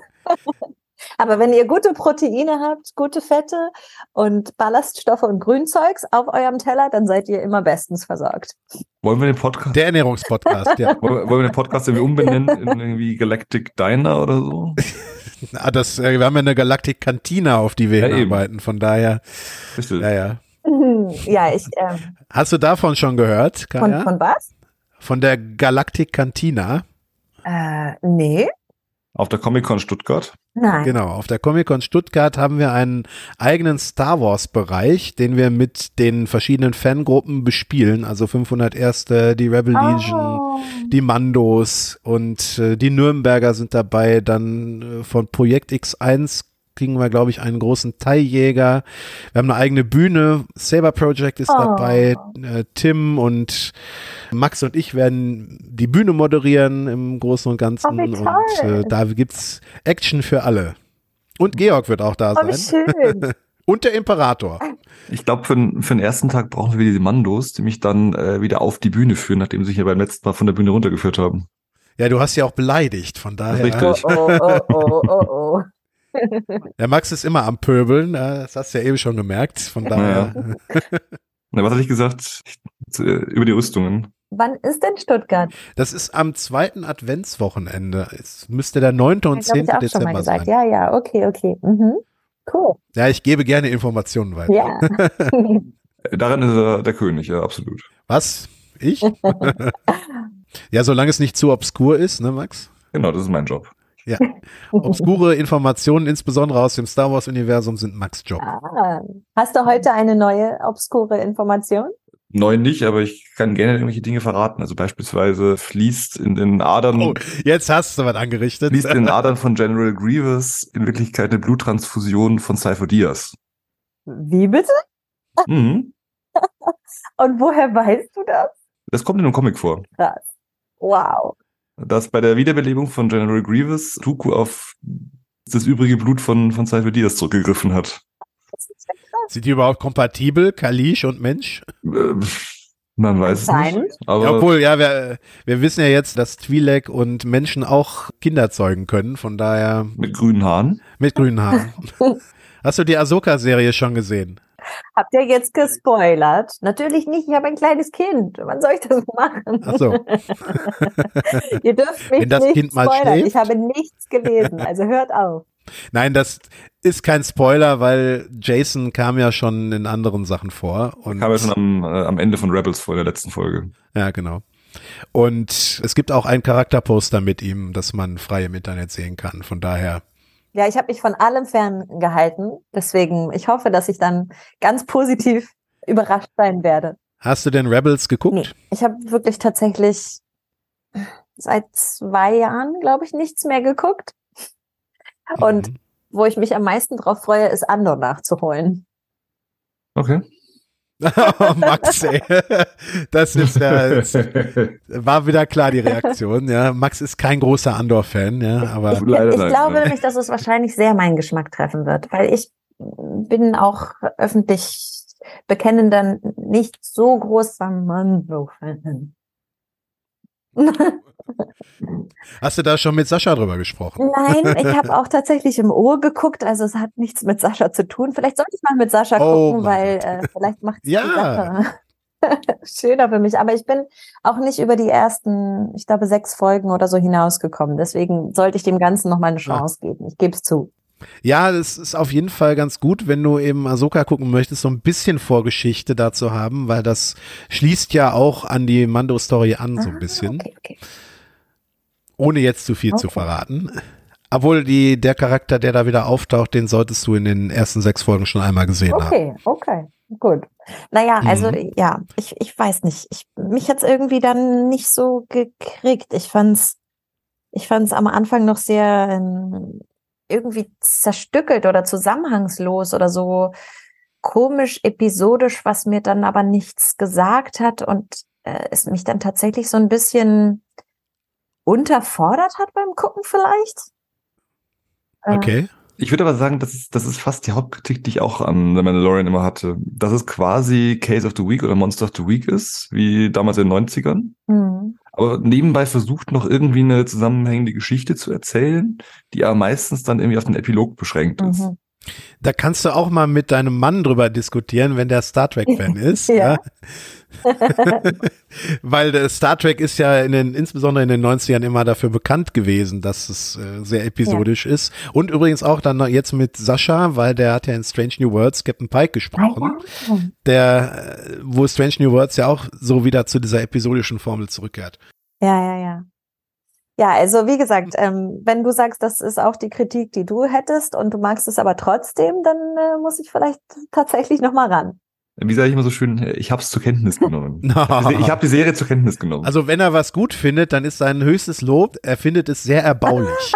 Aber wenn ihr gute Proteine habt, gute Fette und Ballaststoffe und Grünzeugs auf eurem Teller, dann seid ihr immer bestens versorgt. Wollen wir den Podcast, Der Ernährungspodcast, ja. wollen wir wollen wir den Podcast irgendwie umbenennen in irgendwie Galactic Diner oder so? Ah, das, äh, wir haben ja eine Galactic Cantina, auf die wir Ja, eben. hinarbeiten, von daher, Richtig. ja, ja. Ja, ich, ähm, Hast du davon schon gehört, von, Kaya? von was? Von der Galactic Cantina? Äh, nee, Auf der Comic-Con Stuttgart. nein. Genau, auf der Comic-Con Stuttgart haben wir einen eigenen Star Wars-Bereich, den wir mit den verschiedenen Fangruppen bespielen, also fünfhunderterste, die Rebel Legion, Oh. die Mandos und äh, die Nürnberger sind dabei, dann äh, von Projekt X eins kriegen wir, glaube ich, einen großen Teiljäger. Wir haben eine eigene Bühne, Saber Project ist Oh. dabei, äh, Tim und Max und ich werden die Bühne moderieren im Großen und Ganzen Oh, wie und toll. äh, da gibt's Action für alle. Und Georg wird auch da Oh, wie sein. schön. Und der Imperator. Ich glaube, für, den- für den ersten Tag brauchen wir diese Mandos, die mich dann äh, wieder auf die Bühne führen, nachdem sie sich ja beim letzten Mal von der Bühne runtergeführt haben. Ja, du hast ja auch beleidigt, von Das ist daher. richtig. Oh, oh, oh, oh, oh. Der Max ist immer am Pöbeln, äh, das hast du ja eben schon gemerkt, von daher. Na, was hatte ich gesagt? Ich, zu, äh, über die Rüstungen. Wann ist denn Stuttgart? Das ist am zweiten Adventswochenende. Es müsste der neunte und Das habe ich zehnte auch schon mal Dezember gesagt. sein. Ja, ja, okay, okay. Mhm. Cool. Ja, ich gebe gerne Informationen weiter. Ja. Äh, Daran ist er der König, ja, absolut. Was? Ich? Ja, solange es nicht zu obskur ist, ne, Max? Genau, das ist mein Job. Ja. Obskure Informationen, insbesondere aus dem Star Wars-Universum, sind Max' Job. Ah. Hast du heute eine neue obskure Information? Neu nicht, aber ich kann gerne irgendwelche Dinge verraten. Also beispielsweise fließt in den Adern, Oh, jetzt hast du was angerichtet. fließt in den Adern von General Grievous in Wirklichkeit eine Bluttransfusion von Cypher Dyas. Wie bitte? Mhm. Und woher weißt du das? Das kommt in einem Comic vor. Krass. Wow. Dass bei der Wiederbelebung von General Grievous Dooku auf das übrige Blut von, von Cypher Dyas zurückgegriffen hat. Das ist ja krass. Sind die überhaupt kompatibel, Kalish und Mensch? Äh, Man weiß es Anscheinend. nicht. Aber Ja, obwohl, ja, wir, wir wissen ja jetzt, dass Twi'lek und Menschen auch Kinder zeugen können, von daher mit grünen Haaren. mit grünen Haaren. Hast du die Ahsoka-Serie schon gesehen? Habt ihr jetzt gespoilert? Natürlich nicht, ich habe ein kleines Kind. Wann soll ich das machen? Ach so. Ihr dürft mich Wenn das nicht Kind mal spoilern. schläft? Ich habe nichts gelesen, also hört auf. Nein, das ist kein Spoiler, weil Jason kam ja schon in anderen Sachen vor. Und Kam ja schon am, äh, am Ende von Rebels vor, in der letzten Folge. ja, genau. Und es gibt auch ein Charakterposter mit ihm, das man frei im Internet sehen kann. Von daher. Ja, ich habe mich von allem ferngehalten. Deswegen, ich hoffe, dass ich dann ganz positiv überrascht sein werde. Hast du denn Rebels geguckt? Nee, ich habe wirklich tatsächlich seit zwei Jahren, glaube ich, nichts mehr geguckt. Und Mhm. wo ich mich am meisten drauf freue, ist Andor nachzuholen. Okay. Oh, Max, ey. Das ist ja, das war wieder klar die Reaktion, ja. Max ist kein großer Andor-Fan, ja, aber Leider ich nein, glaube ja. nämlich, dass es wahrscheinlich sehr meinen Geschmack treffen wird, weil ich bin auch öffentlich bekennender, nicht so großer Mando-Fan. Hast du da schon mit Sascha drüber gesprochen? Nein, ich habe auch tatsächlich im Ohr geguckt, also es hat nichts mit Sascha zu tun. Vielleicht sollte ich mal mit Sascha Oh gucken, mein weil Gott. äh, vielleicht macht es Ja. die Sache schöner für mich. Aber ich bin auch nicht über die ersten, ich glaube, sechs Folgen oder so hinausgekommen. Deswegen sollte ich dem Ganzen noch mal eine Chance geben. Ich gebe es zu. Ja, das ist auf jeden Fall ganz gut, wenn du eben Ahsoka gucken möchtest, so ein bisschen Vorgeschichte dazu haben, weil das schließt ja auch an die Mando-Story an, so ein Ah, bisschen. Okay, okay. Ohne jetzt zu viel zu Okay. verraten. Obwohl die, der Charakter, der da wieder auftaucht, den solltest du in den ersten sechs Folgen schon einmal gesehen haben. Okay, okay, gut. Naja, also Mhm. ja, ich, ich weiß nicht. Ich, mich hat's irgendwie dann nicht so gekriegt. Ich fand's, ich fand's am Anfang noch sehr ähm, irgendwie zerstückelt oder zusammenhangslos oder so komisch episodisch, was mir dann aber nichts gesagt hat und äh, es mich dann tatsächlich so ein bisschen unterfordert hat beim Gucken vielleicht. Äh, Okay. Ich würde aber sagen, das ist, das ist fast die Hauptkritik, die ich auch an The Mandalorian immer hatte. Dass es quasi Case of the Week oder Monster of the Week ist, wie damals in den neunzigern. mhm. Aber nebenbei versucht noch irgendwie eine zusammenhängende Geschichte zu erzählen, die aber meistens dann irgendwie auf den Epilog beschränkt ist. Mhm. Da kannst du auch mal mit deinem Mann drüber diskutieren, wenn der Star Trek-Fan ist. Ja. ja. Weil der Star Trek ist ja in den, insbesondere in den neunzigern immer dafür bekannt gewesen, dass es äh, sehr episodisch ist. Und übrigens auch dann noch jetzt mit Sascha, weil der hat ja in Strange New Worlds Captain Pike gesprochen, Ah, ja. der, äh, wo Strange New Worlds ja auch so wieder zu dieser episodischen Formel zurückkehrt. Ja, ja, ja. Ja, also wie gesagt, ähm, wenn du sagst, das ist auch die Kritik, die du hättest und du magst es aber trotzdem, dann äh, muss ich vielleicht tatsächlich nochmal ran. Wie sage ich immer so schön, ich habe es zur Kenntnis genommen. Ich habe die Serie zur Kenntnis genommen. Also wenn er was gut findet, dann ist sein höchstes Lob, er findet es sehr erbaulich.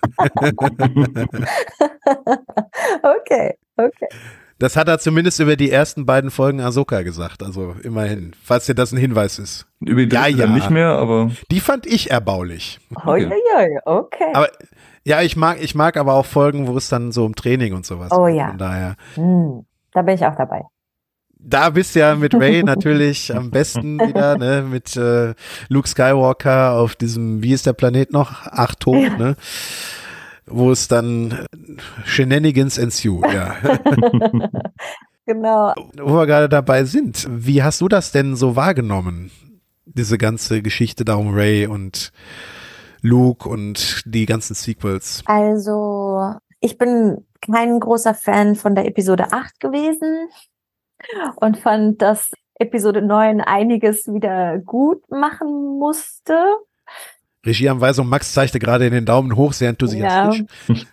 Okay, okay. Das hat er zumindest über die ersten beiden Folgen Ahsoka gesagt, also immerhin, falls dir das ein Hinweis ist. Über die Ja, dritte ja. dann nicht mehr, aber Die fand ich erbaulich. Hoi, hoi, hoi, okay. Aber ja, ich mag, ich mag aber auch Folgen, wo es dann so um Training und sowas Oh geht. ja. Von daher. Hm, da bin ich auch dabei. Da bist du ja mit Rey natürlich am besten wieder, ne, mit äh, Luke Skywalker auf diesem, wie ist der Planet noch? Achtung, Ja. ne? Wo es dann äh, Shenanigans ensue, ja. Genau. Wo wir gerade dabei sind, wie hast du das denn so wahrgenommen? Diese ganze Geschichte da um Rey und Luke und die ganzen Sequels. Also, ich bin kein großer Fan von der Episode acht gewesen und fand, dass Episode neun einiges wieder gut machen musste. Regieanweisung, Max zeigte gerade in den Daumen hoch, sehr enthusiastisch.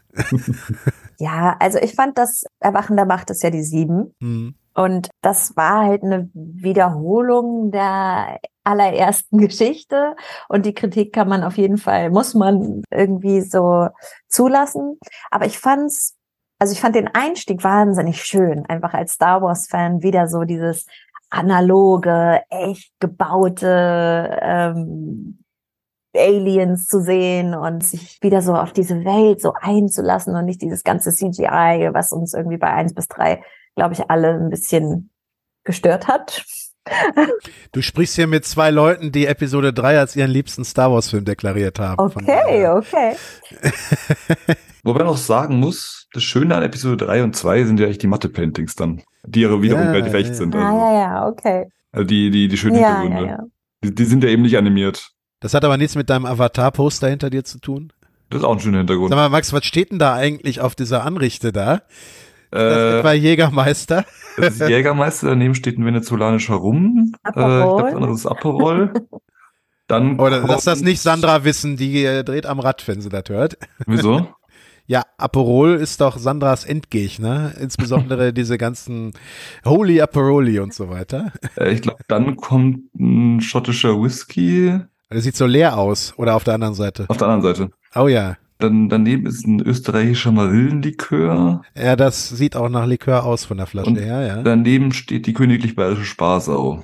Ja, also ich fand, das Erwachen der Macht ist ja die sieben. Hm. Und das war halt eine Wiederholung der allerersten Geschichte. Und die Kritik kann man auf jeden Fall, muss man irgendwie so zulassen. Aber ich fand's, also ich fand den Einstieg wahnsinnig schön. Einfach als Star Wars-Fan wieder so dieses analoge, echt gebaute ähm, Aliens zu sehen und sich wieder so auf diese Welt so einzulassen und nicht dieses ganze C G I, was uns irgendwie bei eins bis drei, glaube ich, alle ein bisschen gestört hat. Du sprichst hier mit zwei Leuten, die Episode drei als ihren liebsten Star Wars Film deklariert haben. Von Okay, daher. okay. wobei man auch sagen muss, das Schöne an Episode drei und zwei sind ja eigentlich die Matte-Paintings dann, die ja wiederum Ja, relativ echt ja. sind. Ah, Also, ja, ja, okay. also die, die, die schönen Ja, Hintergründe. ja, ja. Die, die sind ja eben nicht animiert. Das hat aber nichts mit deinem Avatar-Poster hinter dir zu tun. Das ist auch ein schöner Hintergrund. Sag mal, Max, was steht denn da eigentlich auf dieser Anrichte da? Das Äh, etwa Jägermeister? das ist Jägermeister, daneben steht ein venezolanischer Rum. Äh, ich Aperol. glaube, das andere ist Aperol. Dann Oder lass das kommt- nicht Sandra wissen, die äh, dreht am Rad, wenn sie das hört. Wieso? Ja, Aperol ist doch Sandras Endgegner, insbesondere diese ganzen Holy Aperoli und so weiter. Äh, ich glaube, dann kommt ein schottischer Whisky Das sieht so leer aus. Oder auf der anderen Seite. auf der anderen Seite. Oh ja. Dann daneben ist ein österreichischer Marillenlikör. Ja, das sieht auch nach Likör aus von der Flasche Und her, ja. Daneben steht die königlich bayerische Sparsau.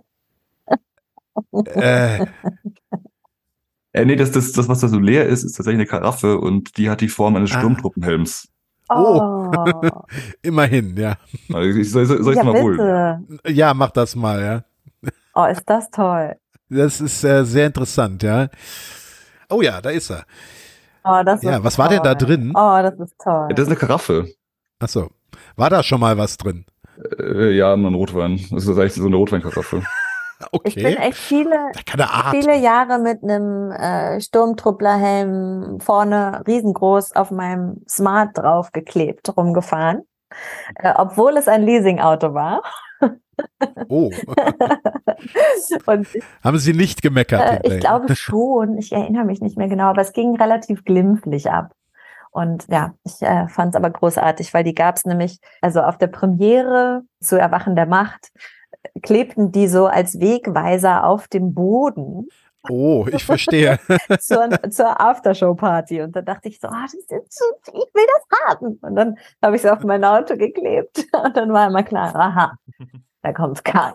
Äh, Äh, nee, das, das, das, was da so leer ist, ist tatsächlich eine Karaffe und die hat die Form eines Ah. Sturmtruppenhelms. Oh, immerhin, ja. Also ich, soll soll ich ja, mal holen? bitte. Ja, mach das mal, ja. Oh, ist das toll. Das ist äh, sehr interessant, ja. Oh ja, da ist er. Oh, das Ja, ist was war denn da toll. drin? Oh, das ist toll. Ja, das ist eine Karaffe. Ach so. War da schon mal was drin? Äh, ja, ein Rotwein. Das ist eigentlich so eine Rotweinkaraffe. Ich bin Okay. echt viele, Keine Art. viele Jahre mit einem äh, Sturmtrupplerhelm vorne riesengroß auf meinem Smart draufgeklebt rumgefahren, äh, obwohl es ein Leasingauto war. Oh. Und ich, Haben Sie nicht gemeckert? äh, ich hinterher? glaube schon, ich erinnere mich nicht mehr genau, aber es ging relativ glimpflich ab. Und ja, ich äh, fand es aber großartig, weil die gab es nämlich, also auf der Premiere zu Erwachen der Macht, klebten die so als Wegweiser auf dem Boden Oh, ich verstehe. zur, zur Aftershow-Party. Und da dachte ich so, ah, das ist so, ich will das haben. Und dann habe ich es auf mein Auto geklebt. Und dann war immer klar, aha, da kommt Kaya.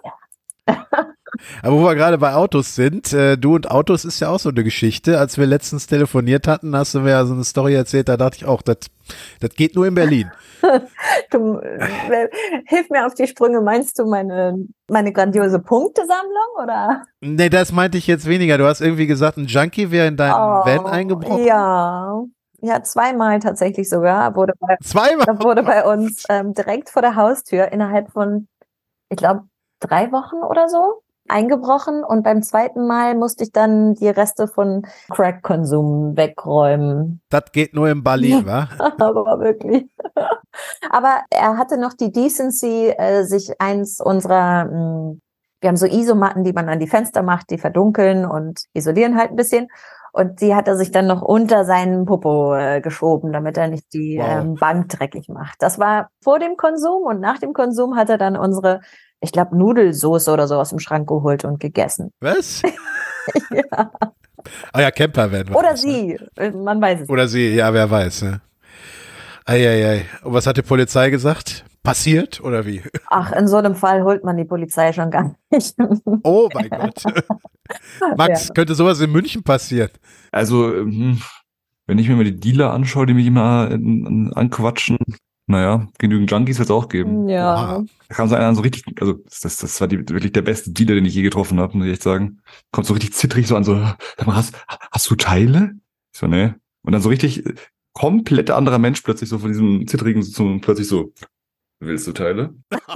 Aber wo wir gerade bei Autos sind, äh, du und Autos ist ja auch so eine Geschichte. Als wir letztens telefoniert hatten, hast du mir ja so eine Story erzählt, da dachte ich auch, das das geht nur in Berlin. Du, äh, hilf mir auf die Sprünge. Meinst du meine, meine grandiose Punktesammlung, oder? Nee, das meinte ich jetzt weniger. Du hast irgendwie gesagt, ein Junkie wäre in deinen Van eingebrochen. Ja, ja, zweimal tatsächlich sogar. Wurde bei, Zweimal? da wurde bei uns ähm, direkt vor der Haustür innerhalb von, ich glaube, drei Wochen oder so eingebrochen. Und beim zweiten Mal musste ich dann die Reste von Crack-Konsum wegräumen. Das geht nur in Berlin, wa? Aber wirklich. Aber er hatte noch die Decency, äh, sich eins unserer, mh, wir haben so Isomatten, die man an die Fenster macht, die verdunkeln und isolieren halt ein bisschen. Und die hat er sich dann noch unter seinen Popo äh, geschoben, damit er nicht die Wow. ähm, Bank dreckig macht. Das war vor dem Konsum, und nach dem Konsum hat er dann unsere, ich glaube, Nudelsoße oder so aus dem Schrank geholt und gegessen. Was? Ja. Ah ja, Campervan. war Oder das, ne? sie, äh, man weiß es. Oder sie, ja, wer weiß. Ne? Eieiei. Und was hat die Polizei gesagt? Passiert oder wie? Ach, in so einem Fall holt man die Polizei schon gar nicht. Oh mein Gott. Max, Ja. könnte sowas in München passieren? Also, ähm, wenn ich mir mal die Dealer anschaue, die mich immer in, in, anquatschen, naja, genügend Junkies wird es auch geben. Ja. Da kam so einer so richtig, also das, das war die, wirklich der beste Dealer, den ich je getroffen habe, muss ich echt sagen. Kommt so richtig zittrig so an, so, sag mal, hast, hast du Teile? Ich so, nee. Und dann so richtig äh, komplett anderer Mensch plötzlich so von diesem zittrigen so zum plötzlich so, willst du Teile?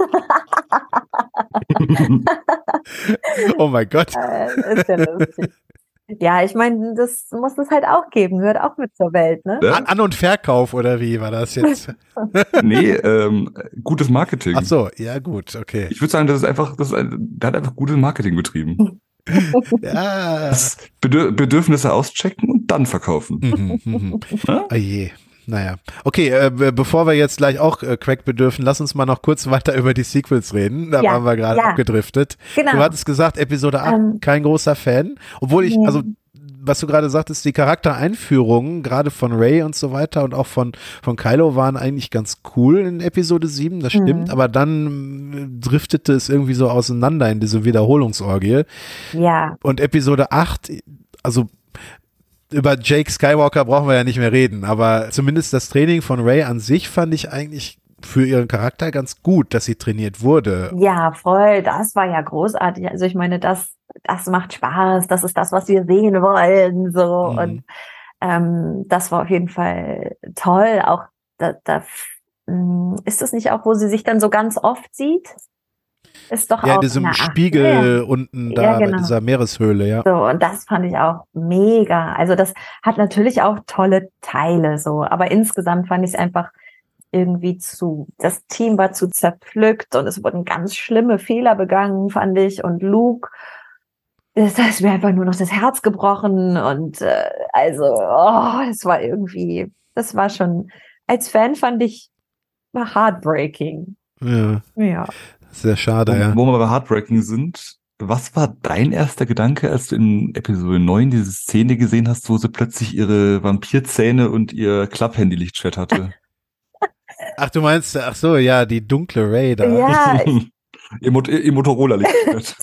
Oh mein Gott. Äh, ist ja lustig. Ja, ich meine, das muss es halt auch geben, gehört auch mit zur Welt, ne? Ja? An, An- und Verkauf oder wie war das jetzt? Nee, ähm, gutes Marketing. Ach so, ja gut, okay. Ich würde sagen, das ist einfach, das ist ein, der hat einfach gutes Marketing betrieben. Ja. Das Bedür Bedürfnisse auschecken und dann verkaufen. Mhm, mhm. Ja? Oh je. Naja. Okay, äh, be- bevor wir jetzt gleich auch äh, Crack bedürfen, lass uns mal noch kurz weiter über die Sequels reden. Da Ja, waren wir gerade ja. abgedriftet. Genau. Du hattest gesagt, Episode acht, Ähm, kein großer Fan. Obwohl ich, nee. also was du gerade sagtest, die Charaktereinführungen, gerade von Rey und so weiter und auch von, von Kylo waren eigentlich ganz cool in Episode sieben, das stimmt, Mhm. aber dann äh, driftete es irgendwie so auseinander in diese Wiederholungsorgie. Ja, Und Episode acht, also über Jake Skywalker brauchen wir ja nicht mehr reden, aber zumindest das Training von Rey an sich fand ich eigentlich für ihren Charakter ganz gut, dass sie trainiert wurde. ja, voll, das war ja großartig. Also ich meine, das, das macht Spaß, das ist das, was wir sehen wollen, so. Mhm. Und ähm, das war auf jeden Fall toll. Auch da, da mh, ist es nicht auch, wo sie sich dann so ganz oft sieht? Ist doch Ja, auch in diesem na, ach, Spiegel ja. unten da Ja, bei genau. dieser Meereshöhle, ja. So, und das fand ich auch mega. Also das hat natürlich auch tolle Teile, so, aber insgesamt fand ich es einfach irgendwie zu, das Team war zu zerpflückt und es wurden ganz schlimme Fehler begangen, fand ich. Und Luke, das ist mir einfach nur noch das Herz gebrochen und äh, also, oh, es war irgendwie, das war schon, als Fan fand ich heartbreaking. Ja, Ja. sehr schade, Wo, ja. wo wir bei Heartbreaking sind, was war dein erster Gedanke, als du in Episode neun diese Szene gesehen hast, wo sie plötzlich ihre Vampirzähne und ihr Klapphandy-Lichtschwert hatte? Ach, du meinst, ach so, ja, die dunkle Rey da. Ja, ich, ihr, Mot ihr Motorola-Lichtschwert.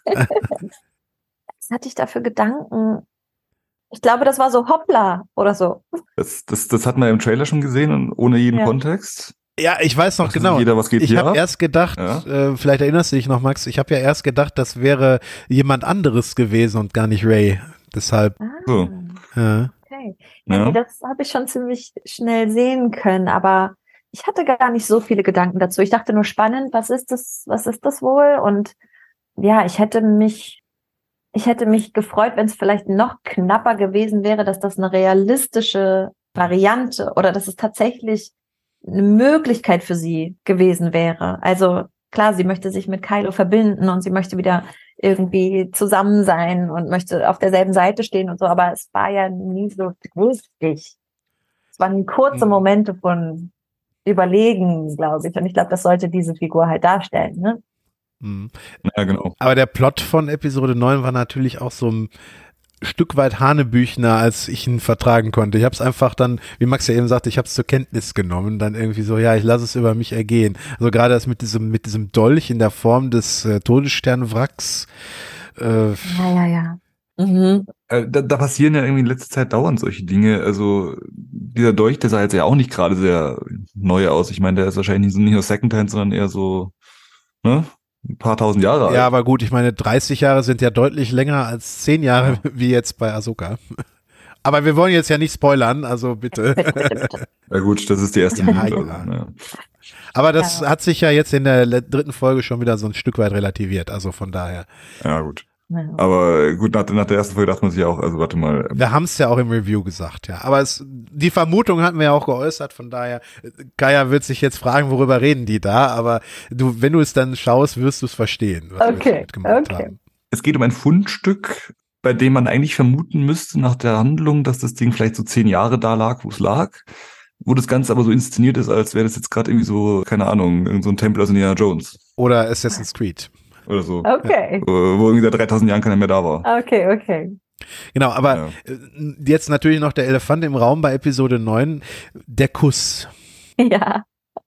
was hatte ich da für Gedanken? Ich glaube, das war so Hoppla oder so. Das, das, das hat man ja im Trailer schon gesehen und ohne jeden Ja. Kontext. Ja, ich weiß noch Weiß genau. jeder, was geht Ich hier habe ab? erst gedacht, Ja. äh, vielleicht erinnerst du dich noch, Max, ich habe ja erst gedacht, das wäre jemand anderes gewesen und gar nicht Rey. Deshalb, Ah, So. ja. okay. Ja, Ja. nee, das habe ich schon ziemlich schnell sehen können, aber ich hatte gar nicht so viele Gedanken dazu. Ich dachte nur spannend, was ist das, was ist das wohl? Und ja, ich hätte mich, ich hätte mich gefreut, wenn es vielleicht noch knapper gewesen wäre, dass das eine realistische Variante oder dass es tatsächlich eine Möglichkeit für sie gewesen wäre. Also klar, sie möchte sich mit Kylo verbinden und sie möchte wieder irgendwie zusammen sein und möchte auf derselben Seite stehen und so, aber es war ja nie so richtig. Es waren kurze Mhm. Momente von Überlegen, glaube ich. Und ich glaube, das sollte diese Figur halt darstellen, ne? Mhm. Ja, genau. Aber der Plot von Episode neun war natürlich auch so ein Stück weit Hanebüchner, als ich ihn vertragen konnte. Ich habe es einfach dann, wie Max ja eben sagte, ich habe es zur Kenntnis genommen, dann irgendwie so, ja, ich lasse es über mich ergehen. Also gerade das mit diesem mit diesem Dolch in der Form des äh, Todessternwracks. Äh, Ja, ja, ja. Mhm. Äh, Da, da passieren ja irgendwie in letzter Zeit dauernd solche Dinge. Also dieser Dolch, der sah jetzt ja auch nicht gerade sehr neu aus. Ich meine, der ist wahrscheinlich nicht so- nicht nur Secondhand, sondern eher so, ne, ein paar tausend Jahre alt. ja, aber gut, ich meine, dreißig Jahre sind ja deutlich länger als zehn Jahre, Ja. wie jetzt bei Ahsoka. Aber wir wollen jetzt ja nicht spoilern, also bitte. Bitte, bitte, bitte. Ja gut, das ist die erste Ja, Minute. ja. Also, ja. Aber das Ja. hat sich ja jetzt in der le- dritten Folge schon wieder so ein Stück weit relativiert, also von daher. ja, gut. Ja. Aber gut, nach, nach der ersten Folge dachte man sich auch, also warte mal, ähm, Wir haben es ja auch im Review gesagt, ja. Aber es, die Vermutung hatten wir ja auch geäußert, von daher, Kaya wird sich jetzt fragen, worüber reden die da, aber du, wenn du es dann schaust, wirst du es verstehen, was wir Okay, damit gemacht okay. haben. es geht um ein Fundstück, bei dem man eigentlich vermuten müsste nach der Handlung, dass das Ding vielleicht so zehn Jahre da lag, wo es lag. Wo das Ganze aber so inszeniert ist, als wäre das jetzt gerade irgendwie so, keine Ahnung, irgend so ein Tempel aus Indiana Jones Oder Assassin's Creed. oder so. Okay, Wo wo irgendwie seit dreitausend Jahren keiner mehr da war. okay, okay. Genau, aber Ja. äh, jetzt natürlich noch der Elefant im Raum bei Episode neun, der Kuss. Ja.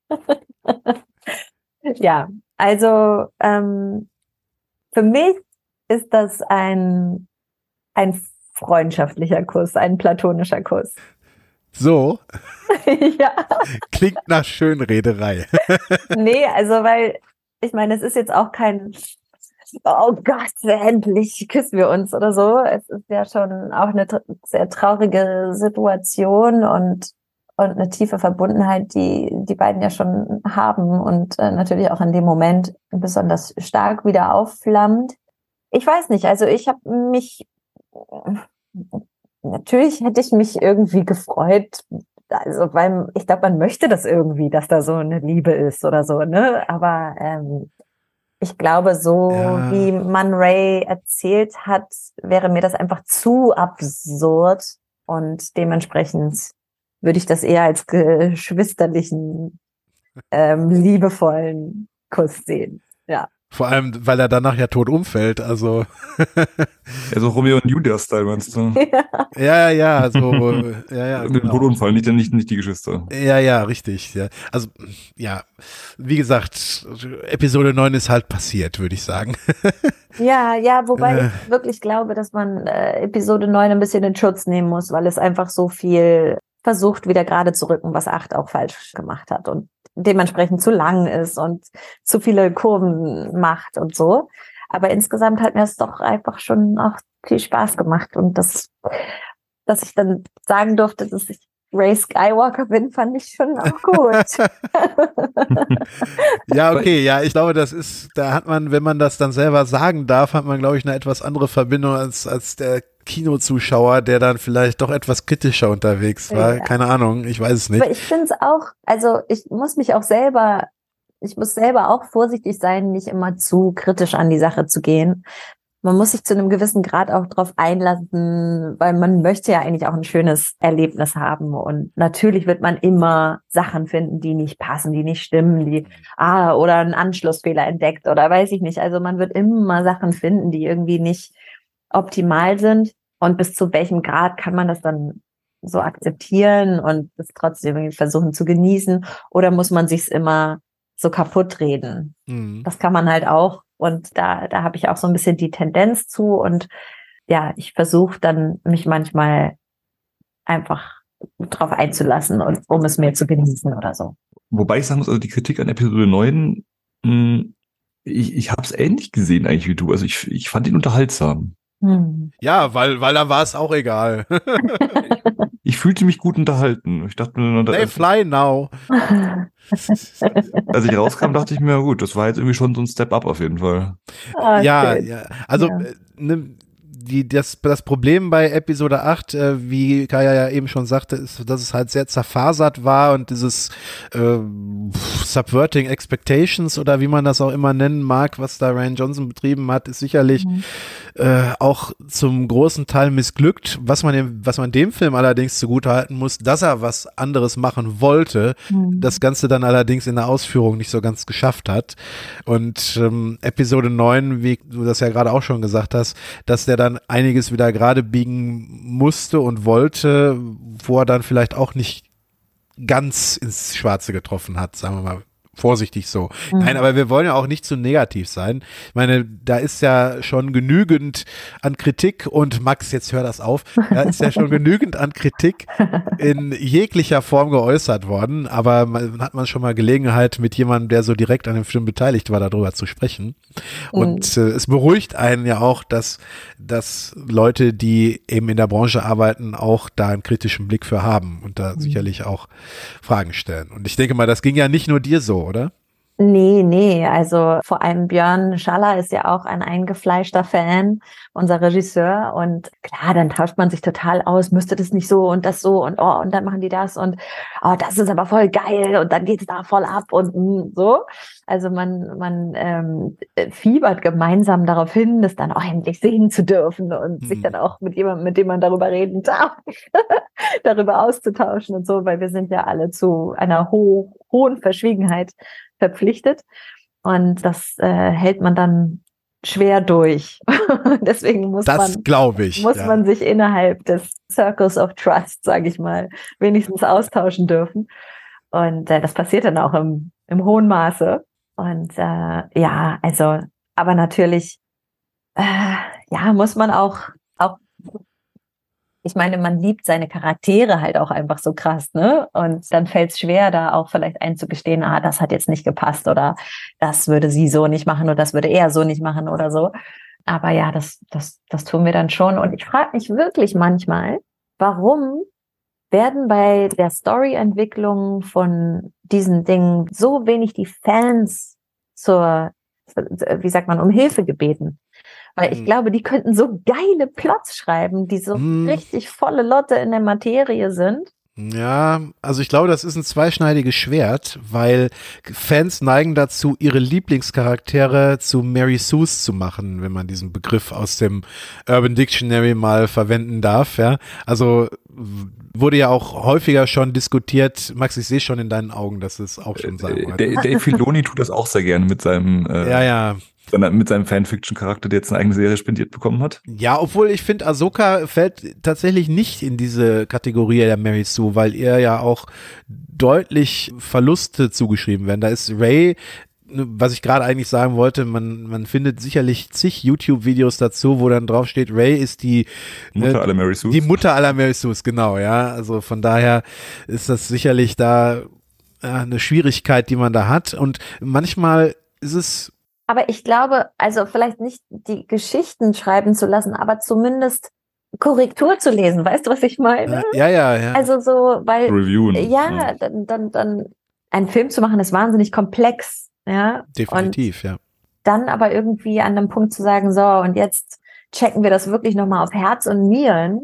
Ja, also ähm, für mich ist das ein, ein freundschaftlicher Kuss, ein platonischer Kuss. So, Ja, klingt nach Schönrederei. nee, also weil, ich meine, es ist jetzt auch kein, oh Gott, endlich küssen wir uns oder so. Es ist ja schon auch eine tr- sehr traurige Situation und, und eine tiefe Verbundenheit, die die beiden ja schon haben und äh, natürlich auch in dem Moment besonders stark wieder aufflammt. Ich weiß nicht, also ich habe mich, natürlich hätte ich mich irgendwie gefreut, also weil ich glaube, man möchte das irgendwie, dass da so eine Liebe ist oder so, ne? Aber ähm, ich glaube, so Ja. wie Man Ray erzählt hat, wäre mir das einfach zu absurd und dementsprechend würde ich das eher als geschwisterlichen, ähm, liebevollen Kuss sehen. Ja. Vor allem, weil er danach ja tot umfällt, also Ja, so Romeo und Julia-Style meinst du? ja, ja, ja, so, ja, ja, Den genau. Bodenunfall, nicht, nicht, nicht die Geschwister. Ja, ja, richtig. Ja. Also, ja, wie gesagt, Episode neun ist halt passiert, würde ich sagen. Ja, ja, wobei Äh. ich wirklich glaube, dass man äh, Episode neun ein bisschen in Schutz nehmen muss, weil es einfach so viel versucht, wieder gerade zu rücken, was acht auch falsch gemacht hat und dementsprechend zu lang ist und zu viele Kurven macht und so. Aber insgesamt hat mir es doch einfach schon auch viel Spaß gemacht und das, dass ich dann sagen durfte, dass ich Rey Skywalker bin, fand ich schon auch gut. Ja, okay, ja, ich glaube, das ist, da hat man, wenn man das dann selber sagen darf, hat man, glaube ich, eine etwas andere Verbindung als, als der Kinozuschauer, der dann vielleicht doch etwas kritischer unterwegs war. Ja. Keine Ahnung, ich weiß es nicht. Aber ich finde es auch, also ich muss mich auch selber, ich muss selber auch vorsichtig sein, nicht immer zu kritisch an die Sache zu gehen. Man muss sich zu einem gewissen Grad auch drauf einlassen, weil man möchte ja eigentlich auch ein schönes Erlebnis haben. Und natürlich wird man immer Sachen finden, die nicht passen, die nicht stimmen, die, ah, oder einen Anschlussfehler entdeckt oder weiß ich nicht. Also man wird immer Sachen finden, die irgendwie nicht optimal sind. Und bis zu welchem Grad kann man das dann so akzeptieren und es trotzdem irgendwie versuchen zu genießen? Oder muss man sich's immer so kaputt reden? Mhm. Das kann man halt auch. Und da, da habe ich auch so ein bisschen die Tendenz zu. Und ja, ich versuche dann, mich manchmal einfach drauf einzulassen und um es mehr zu genießen oder so. Wobei ich sagen muss, also die Kritik an Episode neun, mh, ich, ich habe es ähnlich gesehen eigentlich wie du. Also ich, ich fand ihn unterhaltsam. Hm. Ja, weil, weil da war es auch egal. Ich fühlte mich gut unterhalten. Ich dachte mir, They fly now. als ich rauskam, dachte ich mir, gut, das war jetzt irgendwie schon so ein Step-up auf jeden Fall. Ah, Ja, schön. ja, also Ja. äh, ne, die, das, das Problem bei Episode acht, äh, wie Kaya ja eben schon sagte, ist, dass es halt sehr zerfasert war und dieses äh, Subverting Expectations oder wie man das auch immer nennen mag, was da Rian Johnson betrieben hat, ist sicherlich Mhm. äh, auch zum großen Teil missglückt. Was man dem, was man dem Film allerdings zugutehalten muss, dass er was anderes machen wollte, Mhm. das Ganze dann allerdings in der Ausführung nicht so ganz geschafft hat. Und ähm, Episode neun, wie du das ja gerade auch schon gesagt hast, dass der dann einiges wieder gerade biegen musste und wollte, wo er dann vielleicht auch nicht ganz ins Schwarze getroffen hat, sagen wir mal vorsichtig so. Mhm. Nein, aber wir wollen ja auch nicht zu negativ sein. Ich meine, da ist ja schon genügend an Kritik und Max, jetzt hör das auf, da ist ja schon genügend an Kritik in jeglicher Form geäußert worden, aber man hat man schon mal Gelegenheit, mit jemandem, der so direkt an dem Film beteiligt war, darüber zu sprechen. Und äh, es beruhigt einen ja auch, dass, dass Leute, die eben in der Branche arbeiten, auch da einen kritischen Blick für haben und da Mhm. sicherlich auch Fragen stellen. Und ich denke mal, das ging ja nicht nur dir so, oder? Nee, nee, also vor allem Björn Schaller ist ja auch ein eingefleischter Fan, unser Regisseur, und klar, dann tauscht man sich total aus, müsste das nicht so und das so und oh, und dann machen die das und oh, das ist aber voll geil und dann geht's da voll ab und mm, so. Also man, man ähm, fiebert gemeinsam darauf hin, das dann auch endlich sehen zu dürfen und Mhm. sich dann auch mit jemandem, mit dem man darüber reden darf, darüber auszutauschen und so, weil wir sind ja alle zu einer ho hohen Verschwiegenheit verpflichtet und das äh, hält man dann schwer durch. Deswegen muss Das man glaube ich. muss ja. man sich innerhalb des Circles of Trust, sage ich mal, wenigstens austauschen dürfen. Und äh, das passiert dann auch im, im hohen Maße. Und äh, ja, also, aber natürlich, äh, ja, muss man auch, auch, ich meine, man liebt seine Charaktere halt auch einfach so krass, ne? Und dann fällt es schwer, da auch vielleicht einzugestehen, ah, das hat jetzt nicht gepasst oder das würde sie so nicht machen oder das würde er so nicht machen oder so. Aber ja, das, das, das tun wir dann schon. Und ich frage mich wirklich manchmal, warum werden bei der Storyentwicklung von diesen Dingen so wenig die Fans zur, wie sagt man, um Hilfe gebeten? Weil ich Hm. glaube, die könnten so geile Plots schreiben, die so Hm. richtig volle Lotte in der Materie sind. Ja, also ich glaube, das ist ein zweischneidiges Schwert, weil Fans neigen dazu, ihre Lieblingscharaktere zu Mary Sues zu machen, wenn man diesen Begriff aus dem Urban Dictionary mal verwenden darf, ja. Also wurde ja auch häufiger schon diskutiert. Max, ich sehe schon in deinen Augen, dass es auch schon sagen Äh, wollte. Dave Filoni tut das auch sehr gerne mit seinem, äh, Ja, ja. seiner, mit seinem Fanfiction-Charakter, der jetzt eine eigene Serie spendiert bekommen hat. Ja, obwohl ich finde, Ahsoka fällt tatsächlich nicht in diese Kategorie der Mary Sue, weil ihr ja auch deutlich Verluste zugeschrieben werden. Da ist Rey, was ich gerade eigentlich sagen wollte, man, man findet sicherlich zig YouTube-Videos dazu, wo dann drauf steht, Rey ist die Mutter ne, aller Mary Sues. die Mutter aller Mary Sues, genau, ja. Also von daher ist das sicherlich da ja, eine Schwierigkeit, die man da hat. Und manchmal ist es Aber ich glaube, also vielleicht nicht die Geschichten schreiben zu lassen, aber zumindest Korrektur zu lesen. Weißt du, was ich meine? äh, ja, ja, ja. Also so, weil Reviewen. ja, dann, dann, dann einen Film zu machen, ist wahnsinnig komplex, ja. Definitiv, ja. Dann aber irgendwie an einem Punkt zu sagen, so, und jetzt checken wir das wirklich nochmal auf Herz und Nieren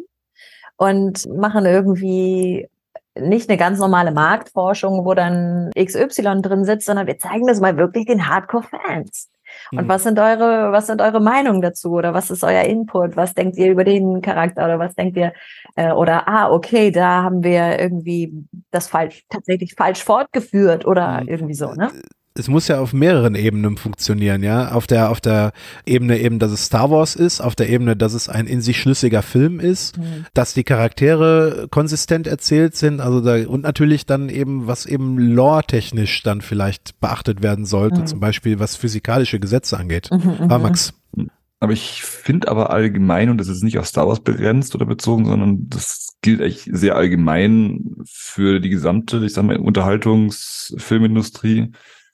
und machen irgendwie nicht eine ganz normale Marktforschung, wo dann X Y drin sitzt, sondern wir zeigen das mal wirklich den Hardcore-Fans. Und Mhm. was sind eure, was sind eure Meinungen dazu? Oder was ist euer Input? Was denkt ihr über den Charakter? Oder was denkt ihr, äh, oder, ah, okay, da haben wir irgendwie das falsch, tatsächlich falsch fortgeführt oder Mhm. irgendwie so, ne? Es muss ja auf mehreren Ebenen funktionieren, ja. Auf der, auf der Ebene eben, dass es Star Wars ist, auf der Ebene, dass es ein in sich schlüssiger Film ist, Mhm. dass die Charaktere konsistent erzählt sind, also da, und natürlich dann eben, was eben lore-technisch dann vielleicht beachtet werden sollte, Mhm. zum Beispiel was physikalische Gesetze angeht. Mhm, Ah, mhm. Max. Aber ich finde aber allgemein, und das ist nicht auf Star Wars begrenzt oder bezogen, sondern das gilt echt sehr allgemein für die gesamte, ich sag mal, Unterhaltungsfilmindustrie.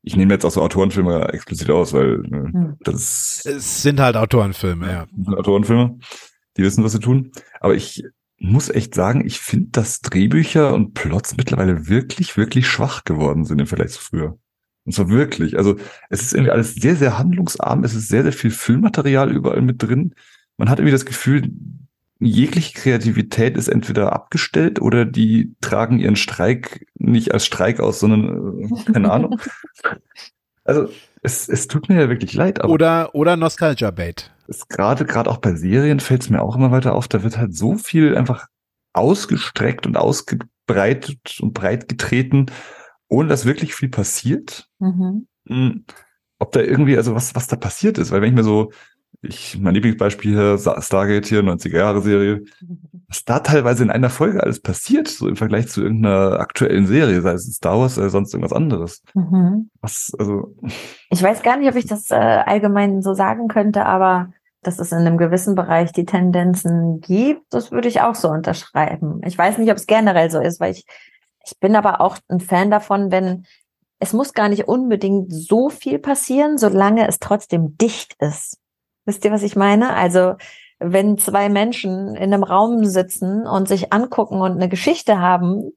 ich nehme jetzt auch so Autorenfilme explizit aus, weil ne, Hm. das Es sind halt Autorenfilme, ja. sind Autorenfilme, die wissen, was sie tun. Aber ich muss echt sagen, ich finde, dass Drehbücher und Plots mittlerweile wirklich, wirklich schwach geworden sind im Vergleich zu früher. Und zwar wirklich. Also es ist irgendwie alles sehr, sehr handlungsarm. Es ist sehr, sehr viel Filmmaterial überall mit drin. Man hat irgendwie das Gefühl, jegliche Kreativität ist entweder abgestellt oder die tragen ihren Streik nicht als Streik aus, sondern äh, keine Ahnung. Also es, es tut mir ja wirklich leid, aber Oder, oder Nostalgia-Bait. es gerade gerade auch bei Serien fällt es mir auch immer weiter auf, da wird halt so viel einfach ausgestreckt und ausgebreitet und breit getreten, ohne dass wirklich viel passiert. Mhm. Hm, ob da irgendwie, also was was da passiert ist, weil wenn ich mir so, ich mein Lieblingsbeispiel hier, Sa- Stargate hier, neunziger-Jahre-Serie, was da teilweise in einer Folge alles passiert, so im Vergleich zu irgendeiner aktuellen Serie, sei es Star Wars oder sonst irgendwas anderes. Mhm. Was, also, Ich weiß gar nicht, ob ich das äh, allgemein so sagen könnte, aber dass es in einem gewissen Bereich die Tendenzen gibt, das würde ich auch so unterschreiben. Ich weiß nicht, ob es generell so ist, weil ich, ich bin aber auch ein Fan davon, wenn es muss gar nicht unbedingt so viel passieren, solange es trotzdem dicht ist. Wisst ihr, was ich meine? Also wenn zwei Menschen in einem Raum sitzen und sich angucken und eine Geschichte haben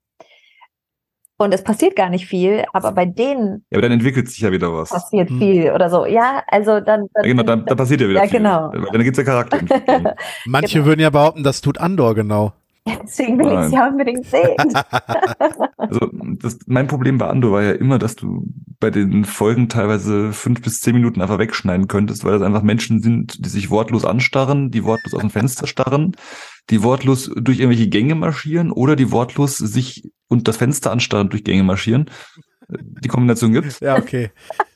und es passiert gar nicht viel, aber bei denen ja, aber dann entwickelt sich ja wieder was. passiert Hm. viel oder so. Ja, also dann. dann Ja, genau, da, da passiert ja wieder Ja, viel. genau. Weil dann geht's ja Charakterentwicklung. Manche Genau. würden ja behaupten, das tut Andor genau. Deswegen will ich es Nein. ja unbedingt sehen. Also das, mein Problem bei Andor war ja immer, dass du bei den Folgen teilweise fünf bis zehn Minuten einfach wegschneiden könntest, weil das einfach Menschen sind, die sich wortlos anstarren, die wortlos aus dem Fenster starren, die wortlos durch irgendwelche Gänge marschieren oder die wortlos sich und das Fenster anstarren durch Gänge marschieren. Die Kombination gibt's. Ja, okay.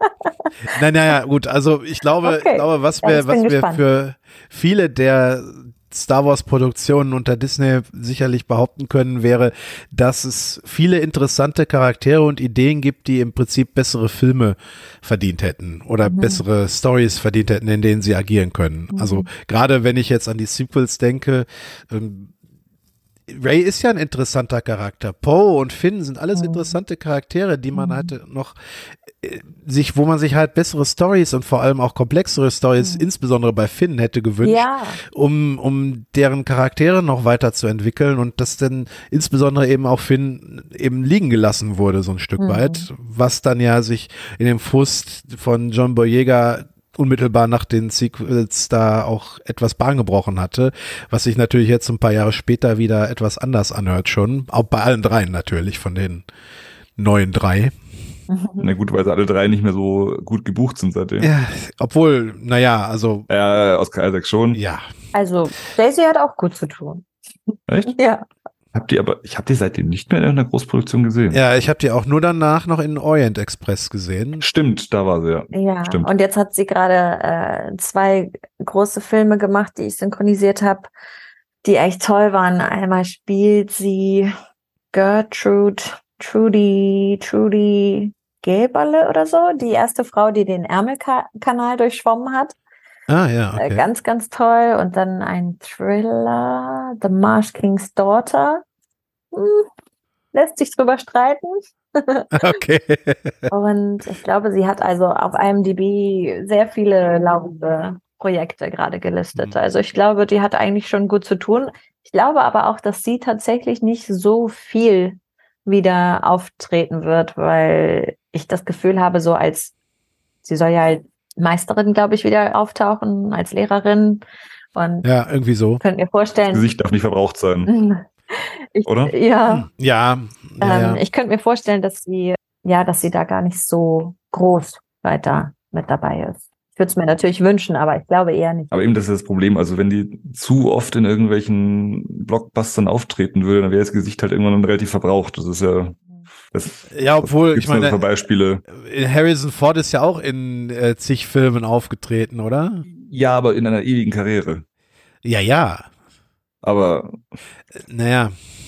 Nein, naja, gut, also ich glaube, Okay. ich glaube, was Ja, wir, ich bin was wir gespannt. für viele der Star Wars Produktionen unter Disney sicherlich behaupten können, wäre, dass es viele interessante Charaktere und Ideen gibt, die im Prinzip bessere Filme verdient hätten oder Mhm. bessere Stories verdient hätten, in denen sie agieren können. Mhm. Also gerade wenn ich jetzt an die Sequels denke, ähm, Rey ist ja ein interessanter Charakter. Poe und Finn sind alles Mhm. interessante Charaktere, die man Mhm. halt noch äh, sich, wo man sich halt bessere Stories und vor allem auch komplexere Stories, Mhm. insbesondere bei Finn, hätte gewünscht, Ja, um, um deren Charaktere noch weiterzuentwickeln und das dann insbesondere eben auch Finn eben liegen gelassen wurde, so ein Stück Mhm. weit, was dann ja sich in dem Frust von John Boyega unmittelbar nach den Sequels da auch etwas Bahn gebrochen hatte, was sich natürlich jetzt ein paar Jahre später wieder etwas anders anhört schon, auch bei allen dreien natürlich, von den neuen drei. Na gut, weil sie alle drei nicht mehr so gut gebucht sind seitdem. Ja, obwohl, naja, also, Ja, Oscar Isaac schon. ja. also Daisy hat auch gut zu tun. Echt? Ja. Habt ihr aber, ich habe die seitdem nicht mehr in einer Großproduktion gesehen. Ja, ich habe die auch nur danach noch in Orient Express gesehen. Stimmt, da war sie ja. Ja, Stimmt. und jetzt hat sie gerade äh, zwei große Filme gemacht, die ich synchronisiert habe, die echt toll waren. Einmal spielt sie Gertrude, Trudy, Trudy Geberle oder so, die erste Frau, die den Ärmelkanal durchschwommen hat. Ah, ja, Äh, okay. Ganz, ganz toll. Und dann ein Thriller, The Marsh King's Daughter. Hm, lässt sich drüber streiten. Okay. Und ich glaube, sie hat also auf I M D B sehr viele laufende Projekte gerade gelistet. Mhm. Also ich glaube, die hat eigentlich schon gut zu tun. Ich glaube aber auch, dass sie tatsächlich nicht so viel wieder auftreten wird, weil ich das Gefühl habe, so als, sie soll ja halt Meisterin, glaube ich, wieder auftauchen, als Lehrerin. Und Ja, irgendwie so. könnt mir Das vorstellen, Gesicht darf nicht verbraucht sein, ich, oder? Ja, Ja, ja, ähm, ja. ich könnte mir vorstellen, dass sie, ja, dass sie da gar nicht so groß weiter mit dabei ist. Ich würde es mir natürlich wünschen, aber ich glaube eher nicht. Aber eben, das ist das Problem. Also wenn die zu oft in irgendwelchen Blockbustern auftreten würde, dann wäre das Gesicht halt irgendwann relativ verbraucht. Das ist ja, das, Ja, obwohl, gibt's ich meine, noch Beispiele. Harrison Ford ist ja auch in äh, zig Filmen aufgetreten, oder? Ja, aber in einer ewigen Karriere. Ja, ja. Aber Naja.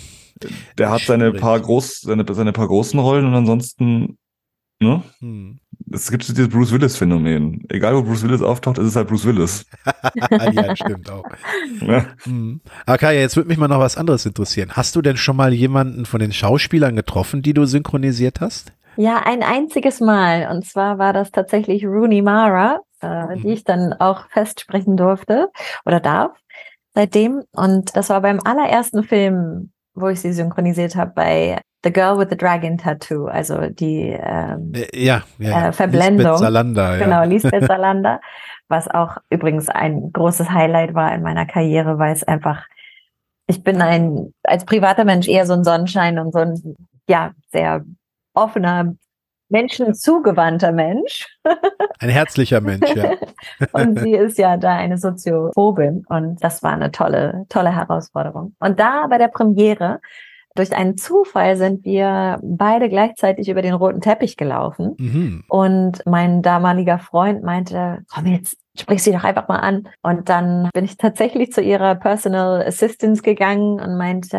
der hat seine Schwierig. paar groß, seine, seine paar großen Rollen und ansonsten, ne? Hm. Es gibt so dieses Bruce Willis-Phänomen. Egal, wo Bruce Willis auftaucht, ist es halt Bruce Willis. Ja, stimmt auch. Ja. Hm. Okay, jetzt würde mich mal noch was anderes interessieren. Hast du denn schon mal jemanden von den Schauspielern getroffen, die du synchronisiert hast? Ja, ein einziges Mal. Und zwar war das tatsächlich Rooney Mara, äh, die ich dann auch festsprechen durfte oder darf seitdem. Und das war beim allerersten Film, wo ich sie synchronisiert habe, bei The Girl with the Dragon Tattoo, also die ähm, ja, ja. Äh, Verblendung. Lisbeth Salander, ja. Genau, Lisbeth Salander, was auch übrigens ein großes Highlight war in meiner Karriere, weil es einfach, ich bin ein, als privater Mensch eher so ein Sonnenschein und so ein, ja, sehr offener, menschenzugewandter Mensch. Ein herzlicher Mensch, ja. Und sie ist ja da eine Soziophobin und das war eine tolle, tolle Herausforderung. Und da bei der Premiere, durch einen Zufall sind wir beide gleichzeitig über den roten Teppich gelaufen. Mhm. Und mein damaliger Freund meinte, komm jetzt, sprich sie doch einfach mal an. Und dann bin ich tatsächlich zu ihrer Personal Assistance gegangen und meinte,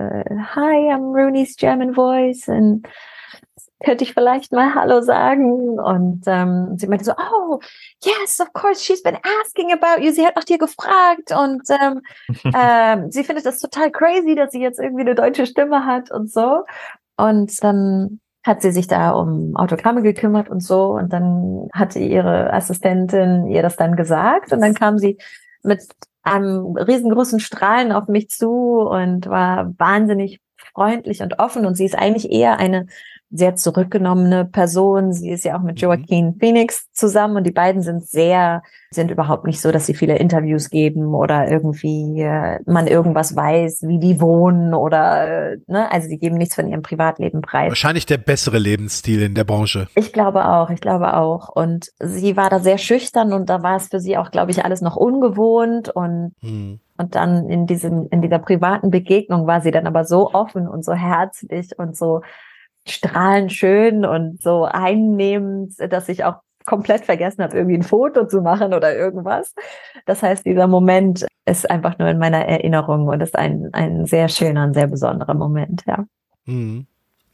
hi, I'm Rooney's German Voice and könnte ich vielleicht mal Hallo sagen? Und ähm, sie meinte so, oh, yes, of course, she's been asking about you. Sie hat nach dir gefragt und ähm, ähm, sie findet das total crazy, dass sie jetzt irgendwie eine deutsche Stimme hat und so. Und dann hat sie sich da um Autogramme gekümmert und so. Und dann hatte ihre Assistentin ihr das dann gesagt. Und dann kam sie mit einem riesengroßen Strahlen auf mich zu und war wahnsinnig freundlich und offen. Und sie ist eigentlich eher eine sehr zurückgenommene Person. Sie ist ja auch mit Joaquin Phoenix zusammen und die beiden sind sehr, sind überhaupt nicht so, dass sie viele Interviews geben oder irgendwie äh, man irgendwas weiß, wie die wohnen oder, äh, ne, also sie geben nichts von ihrem Privatleben preis. Wahrscheinlich der bessere Lebensstil in der Branche. Ich glaube auch, ich glaube auch. Und sie war da sehr schüchtern und da war es für sie auch, glaube ich, alles noch ungewohnt und hm. Und dann in diesem, in dieser privaten Begegnung war sie dann aber so offen und so herzlich und so strahlend schön und so einnehmend, dass ich auch komplett vergessen habe, irgendwie ein Foto zu machen oder irgendwas. Das heißt, dieser Moment ist einfach nur in meiner Erinnerung und ist ein, ein sehr schöner, ein sehr besonderer Moment, ja. Mhm.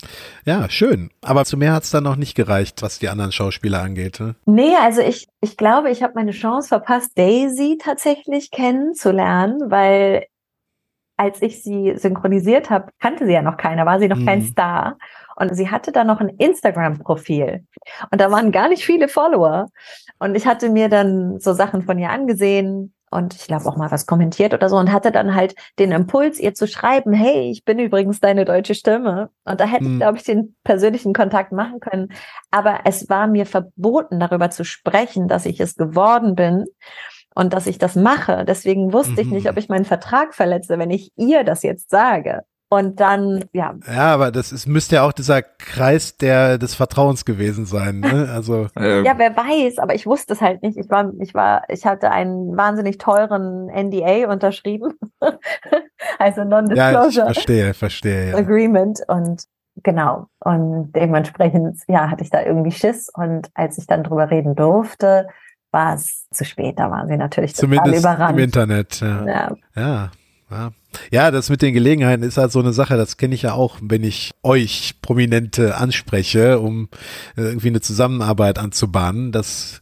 Ja, schön. Aber zu mehr hat es dann noch nicht gereicht, was die anderen Schauspieler angeht. Ne? Nee, also ich, ich glaube, ich habe meine Chance verpasst, Daisy tatsächlich kennenzulernen, weil als ich sie synchronisiert habe, kannte sie ja noch keiner, war sie noch mhm. kein Star. Und sie hatte da noch ein Instagram-Profil. Und da waren gar nicht viele Follower. Und ich hatte mir dann so Sachen von ihr angesehen und ich glaube auch mal was kommentiert oder so und hatte dann halt den Impuls, ihr zu schreiben, hey, ich bin übrigens deine deutsche Stimme. Und da hätte mhm. ich, glaube ich, den persönlichen Kontakt machen können. Aber es war mir verboten, darüber zu sprechen, dass ich es geworden bin. Und dass ich das mache. Deswegen wusste mhm. ich nicht, ob ich meinen Vertrag verletze, wenn ich ihr das jetzt sage. Und dann, ja. Ja, aber das ist, müsste ja auch dieser Kreis der, des Vertrauens gewesen sein, ne? Also. Ja, wer weiß, aber ich wusste es halt nicht. Ich war, ich war, ich hatte einen wahnsinnig teuren N D A unterschrieben. Also Non-Disclosure. Ja, ich verstehe, verstehe, ja. Agreement und genau. Und dementsprechend, ja, hatte ich da irgendwie Schiss. Und als ich dann drüber reden durfte, war es zu spät, da waren sie natürlich total Zumindest überrannt. Im Internet, ja. Ja. ja. Ja. Ja, das mit den Gelegenheiten ist halt so eine Sache, das kenne ich ja auch, wenn ich euch Prominente anspreche, um irgendwie eine Zusammenarbeit anzubahnen. Das,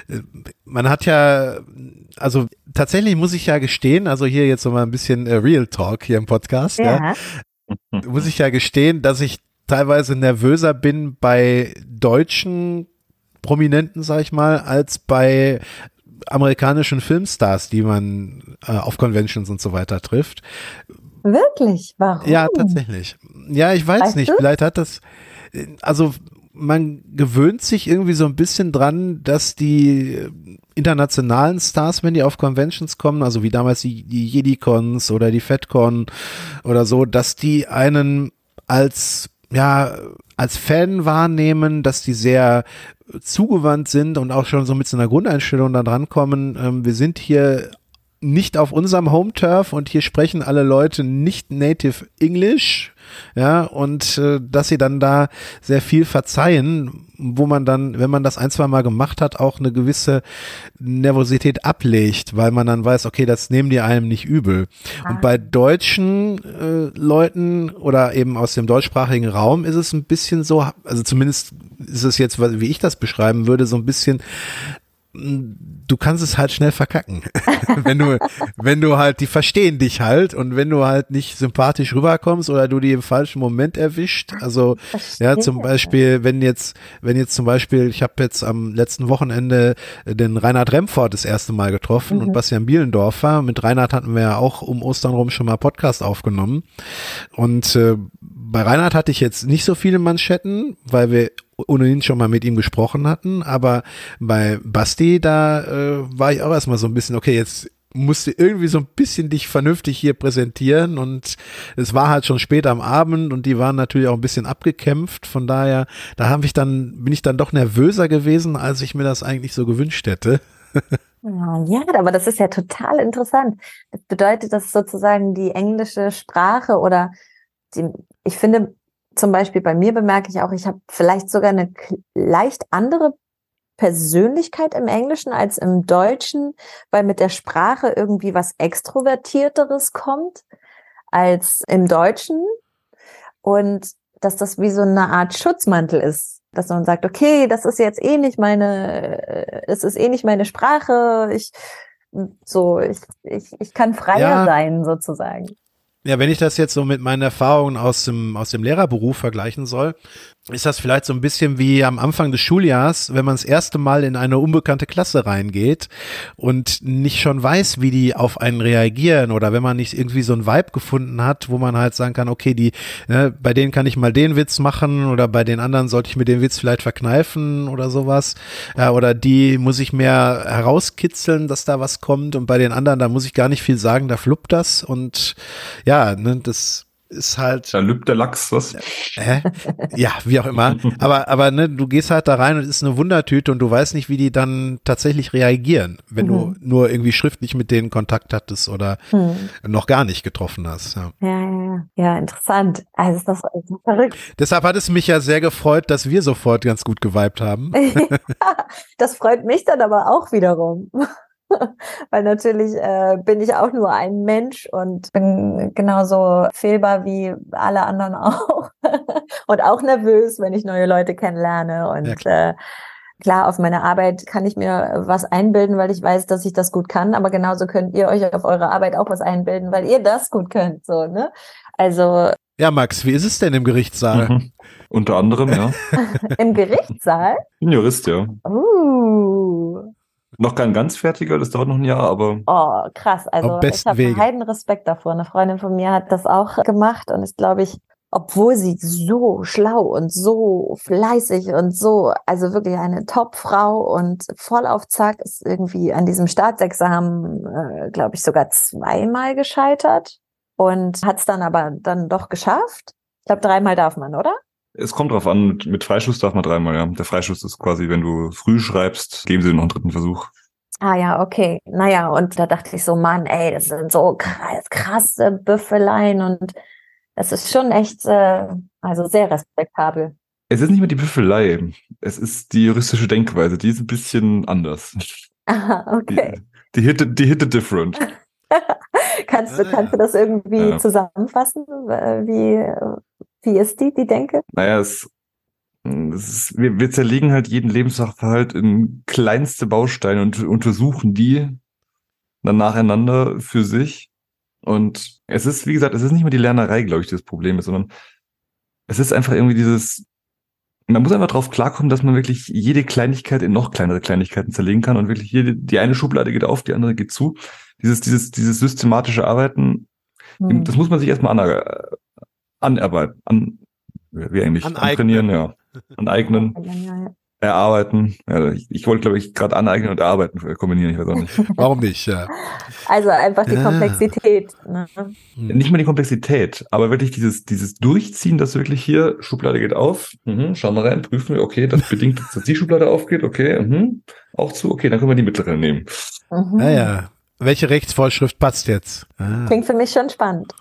man hat ja, also tatsächlich muss ich ja gestehen, also hier jetzt nochmal ein bisschen Real Talk hier im Podcast, ja. ja, muss ich ja gestehen, dass ich teilweise nervöser bin bei deutschen Prominenten, sag ich mal, als bei amerikanischen Filmstars, die man äh, auf Conventions und so weiter trifft. Wirklich? Warum? Ja, tatsächlich. Ja, ich weiß weißt nicht. Du? Vielleicht hat das, also man gewöhnt sich irgendwie so ein bisschen dran, dass die internationalen Stars, wenn die auf Conventions kommen, also wie damals die, die Jedi-Cons oder die FedCon oder so, dass die einen als, ja, als Fan wahrnehmen, dass die sehr zugewandt sind und auch schon so mit so einer Grundeinstellung da dran kommen. Ähm, wir sind hier nicht auf unserem Home-Turf und hier sprechen alle Leute nicht Native English, ja, und äh, dass sie dann da sehr viel verzeihen, wo man dann, wenn man das ein, zwei Mal gemacht hat, auch eine gewisse Nervosität ablegt, weil man dann weiß, okay, das nehmen die einem nicht übel. Ah. Und bei deutschen äh, Leuten oder eben aus dem deutschsprachigen Raum ist es ein bisschen so, also zumindest ist es jetzt, wie ich das beschreiben würde, so ein bisschen, du kannst es halt schnell verkacken. wenn du, wenn du halt, die verstehen dich halt und wenn du halt nicht sympathisch rüberkommst oder du die im falschen Moment erwischt, also Verstehe. ja, zum Beispiel, wenn jetzt, wenn jetzt zum Beispiel, ich habe jetzt am letzten Wochenende den Reinhard Remford das erste Mal getroffen Mhm. und Bastian Bielendorfer. Mit Reinhard hatten wir ja auch um Ostern rum schon mal Podcast aufgenommen und äh, bei Reinhard hatte ich jetzt nicht so viele Manschetten, weil wir ohnehin schon mal mit ihm gesprochen hatten, aber bei Basti, da äh, war ich auch erstmal so ein bisschen, okay, jetzt musst du irgendwie so ein bisschen dich vernünftig hier präsentieren und es war halt schon spät am Abend und die waren natürlich auch ein bisschen abgekämpft, von daher, da habe ich dann, bin ich dann doch nervöser gewesen, als ich mir das eigentlich so gewünscht hätte. Ja, aber das ist ja total interessant. Das bedeutet, dass sozusagen die englische Sprache oder die, ich finde, zum Beispiel bei mir bemerke ich auch, ich habe vielleicht sogar eine k- leicht andere Persönlichkeit im Englischen als im Deutschen, weil mit der Sprache irgendwie was Extrovertierteres kommt als im Deutschen und dass das wie so eine Art Schutzmantel ist, dass man sagt, okay, das ist jetzt eh nicht meine, es ist eh nicht meine Sprache, ich so, ich, ich, ich kann freier Ja. sein sozusagen. Ja, wenn ich das jetzt so mit meinen Erfahrungen aus dem, aus dem Lehrerberuf vergleichen soll, ist das vielleicht so ein bisschen wie am Anfang des Schuljahrs, wenn man das erste Mal in eine unbekannte Klasse reingeht und nicht schon weiß, wie die auf einen reagieren oder wenn man nicht irgendwie so einen Vibe gefunden hat, wo man halt sagen kann, okay, die, ne, bei denen kann ich mal den Witz machen oder bei den anderen sollte ich mir den Witz vielleicht verkneifen oder sowas. Ja, oder die muss ich mehr herauskitzeln, dass da was kommt und bei den anderen, da muss ich gar nicht viel sagen, da fluppt das und ja, ne, das ist halt, Da lübt der Lachs, was? hä? Ja, wie auch immer. Aber, aber ne, du gehst halt da rein und es ist eine Wundertüte und du weißt nicht, wie die dann tatsächlich reagieren, wenn Mhm. du nur irgendwie schriftlich mit denen Kontakt hattest oder Hm. noch gar nicht getroffen hast. Ja. Ja, ja, ja, ja, interessant. Also ist das ist das verrückt. Deshalb hat es mich ja sehr gefreut, dass wir sofort ganz gut geweibt haben. Das freut mich dann aber auch wiederum. Weil natürlich äh, bin ich auch nur ein Mensch und bin genauso fehlbar wie alle anderen auch. Und auch nervös, wenn ich neue Leute kennenlerne. Und Ja, klar. Äh, klar, auf meine Arbeit kann ich mir was einbilden, weil ich weiß, dass ich das gut kann. Aber genauso könnt ihr euch auf eure Arbeit auch was einbilden, weil ihr das gut könnt. So, ne? Also Ja, Max, wie ist es denn im Gerichtssaal? Mhm. Unter anderem, ja. im Gerichtssaal. Ich bin Jurist, ja. Uh. Noch kein ganz fertiger, das dauert noch ein Jahr, aber Oh, krass. Also Auf ich besten habe Wege. heiden Respekt davor. Eine Freundin von mir hat das auch gemacht und ist, glaube ich, obwohl sie so schlau und so fleißig und so, also wirklich eine Top-Frau und voll auf Zack, ist irgendwie an diesem Staatsexamen, äh, glaube ich, sogar zweimal gescheitert und hat es dann aber dann doch geschafft. Ich glaube, dreimal darf man, oder? es kommt drauf an, mit, mit Freischuss darf man dreimal, ja. Der Freischuss ist quasi, wenn du früh schreibst, geben sie dir noch einen dritten Versuch. Ah ja, okay. Naja, und da dachte ich so, Mann, ey, das sind so krass, krasse Büffeleien und das ist schon echt, äh, also sehr respektabel. Es ist nicht mehr die Büffelei, es ist die juristische Denkweise, die ist ein bisschen anders. Aha, okay. Die, die hitte, die hitte different. Kannst du, Ah, kannst ja. du das irgendwie Ja. zusammenfassen? Äh, Wie, wie ist die, die Denke? Naja, es, es ist, wir, wir zerlegen halt jeden Lebenssachverhalt in kleinste Bausteine und untersuchen die dann nacheinander für sich. Und es ist, wie gesagt, es ist nicht mehr die Lernerei, glaube ich, die das Problem ist, sondern es ist einfach irgendwie dieses, man muss einfach drauf klarkommen, dass man wirklich jede Kleinigkeit in noch kleinere Kleinigkeiten zerlegen kann und wirklich jede, die eine Schublade geht auf, die andere geht zu. Dieses, dieses, dieses systematische Arbeiten, Hm. das muss man sich erstmal an, anerarbeiten, an, wie eigentlich, Aneignen. antrainieren, ja. Aneignen, erarbeiten. Ja, ich, ich wollte, glaube ich, gerade aneignen und erarbeiten kombinieren, ich weiß auch nicht. Warum nicht? Ja. Also einfach die Ah. Komplexität. Ne? Hm. Nicht mal die Komplexität, aber wirklich dieses, dieses Durchziehen, dass wirklich hier, Schublade geht auf, mhm, schauen wir rein, prüfen wir, okay, das bedingt, dass die Schublade aufgeht, okay, mhm, auch zu, okay, dann können wir die mittlere nehmen. Mhm. Naja, welche Rechtsvorschrift passt jetzt? Ah. Klingt für mich schon spannend.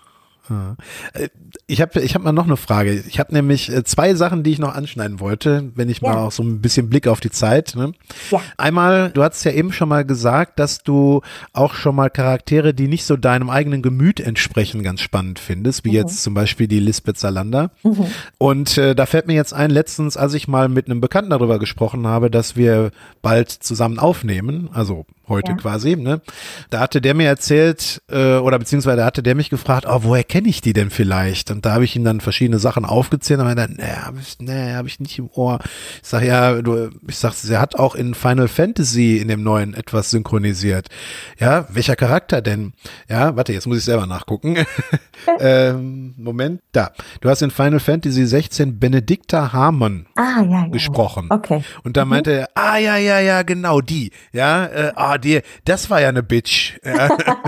Ich habe ich hab mal noch eine Frage. Ich habe nämlich zwei Sachen, die ich noch anschneiden wollte, wenn ich ja. mal auch so ein bisschen Blick auf die Zeit. Ne? Ja. Einmal, du hast ja eben schon mal gesagt, dass du auch schon mal Charaktere, die nicht so deinem eigenen Gemüt entsprechen, ganz spannend findest, wie mhm. jetzt zum Beispiel die Lisbeth Salander. Mhm. Und äh, da fällt mir jetzt ein, letztens, als ich mal mit einem Bekannten darüber gesprochen habe, dass wir bald zusammen aufnehmen, also heute ja. quasi, ne? Da hatte der mir erzählt, äh, oder beziehungsweise hatte der mich gefragt, oh, woher kenne ich die denn vielleicht? Und da habe ich ihm dann verschiedene Sachen aufgezählt und meinte, nee, habe ich, nee, hab ich nicht im Ohr. Ich sag ja, du, ich sag, sie hat auch in Final Fantasy in dem neuen etwas synchronisiert. Ja, welcher Charakter denn? Ja, warte, jetzt muss ich selber nachgucken. ähm, Moment, da. Du hast in Final Fantasy sechzehn Benedicta Harmon ah, ja, ja. gesprochen. Okay. Und da mhm. meinte er, ah, ja, ja, ja, genau, die. Ja, äh, ah, die, das war ja eine Bitch. Ja.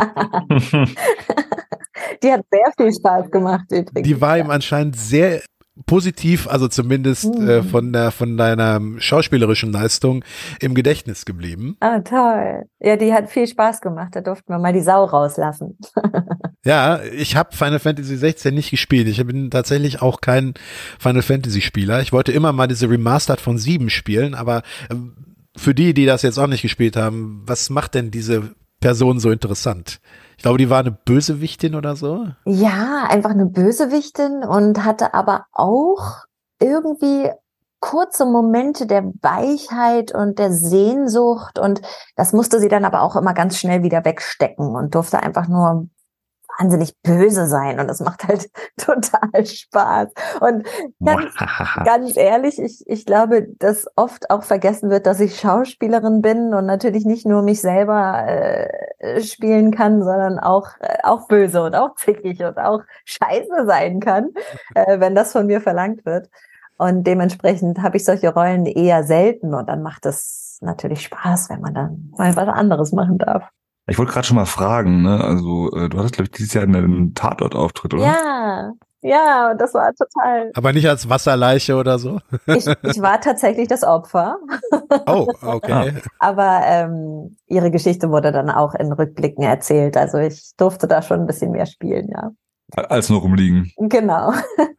Die hat sehr viel Spaß gemacht übrigens. Die war ihm anscheinend sehr positiv, also zumindest mhm. äh, von der von deiner schauspielerischen Leistung im Gedächtnis geblieben. Ah, toll. Ja, die hat viel Spaß gemacht. Da durften wir mal die Sau rauslassen. Ja, ich habe Final Fantasy sechzehn nicht gespielt. Ich bin tatsächlich auch kein Final Fantasy Spieler. Ich wollte immer mal diese Remastered von sieben spielen, aber äh, für die, die das jetzt auch nicht gespielt haben, was macht denn diese Person so interessant? Ich glaube, die war eine Bösewichtin oder so. Ja, einfach eine Bösewichtin und hatte aber auch irgendwie kurze Momente der Weichheit und der Sehnsucht und das musste sie dann aber auch immer ganz schnell wieder wegstecken und durfte einfach nur wahnsinnig böse sein und das macht halt total Spaß. Und ganz, ganz ehrlich, ich, ich glaube, dass oft auch vergessen wird, dass ich Schauspielerin bin und natürlich nicht nur mich selber äh, spielen kann, sondern auch, äh, auch böse und auch zickig und auch scheiße sein kann, äh, wenn das von mir verlangt wird. Und dementsprechend habe ich solche Rollen eher selten und dann macht es natürlich Spaß, wenn man dann mal was anderes machen darf. Ich wollte gerade schon mal fragen, ne? Also äh, du hattest, glaube ich, dieses Jahr einen Tatort-Auftritt, oder? Ja, ja, das war total. Aber nicht als Wasserleiche oder so? Ich, ich war tatsächlich das Opfer. Oh, okay. Aber ähm, ihre Geschichte wurde dann auch in Rückblicken erzählt. Also ich durfte da schon ein bisschen mehr spielen, ja. Als nur rumliegen. Genau.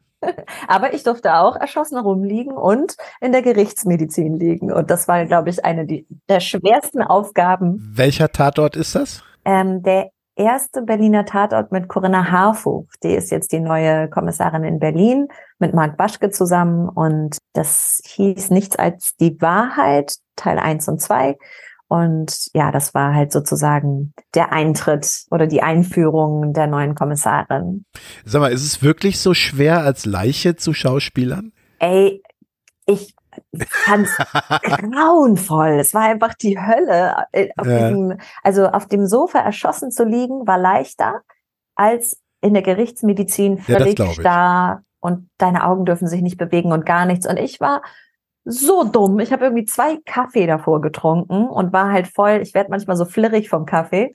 Aber ich durfte auch erschossen rumliegen und in der Gerichtsmedizin liegen. Und das war, glaube ich, eine der schwersten Aufgaben. Welcher Tatort ist das? Ähm, der erste Berliner Tatort mit Corinna Harfuch. Die ist jetzt die neue Kommissarin in Berlin mit Marc Baschke zusammen. Und das hieß Nichts als die Wahrheit, Teil eins und zwei. Und ja, das war halt sozusagen der Eintritt oder die Einführung der neuen Kommissarin. Sag mal, ist es wirklich so schwer als Leiche zu schauspielern? Ey, ich fand's grauenvoll. Es war einfach die Hölle. Auf ja. diesem, also auf dem Sofa erschossen zu liegen, war leichter als in der Gerichtsmedizin völlig ja, starr und deine Augen dürfen sich nicht bewegen und gar nichts. Und ich war so dumm. Ich habe irgendwie zwei Kaffee davor getrunken und war halt voll, ich werde manchmal so flirrig vom Kaffee.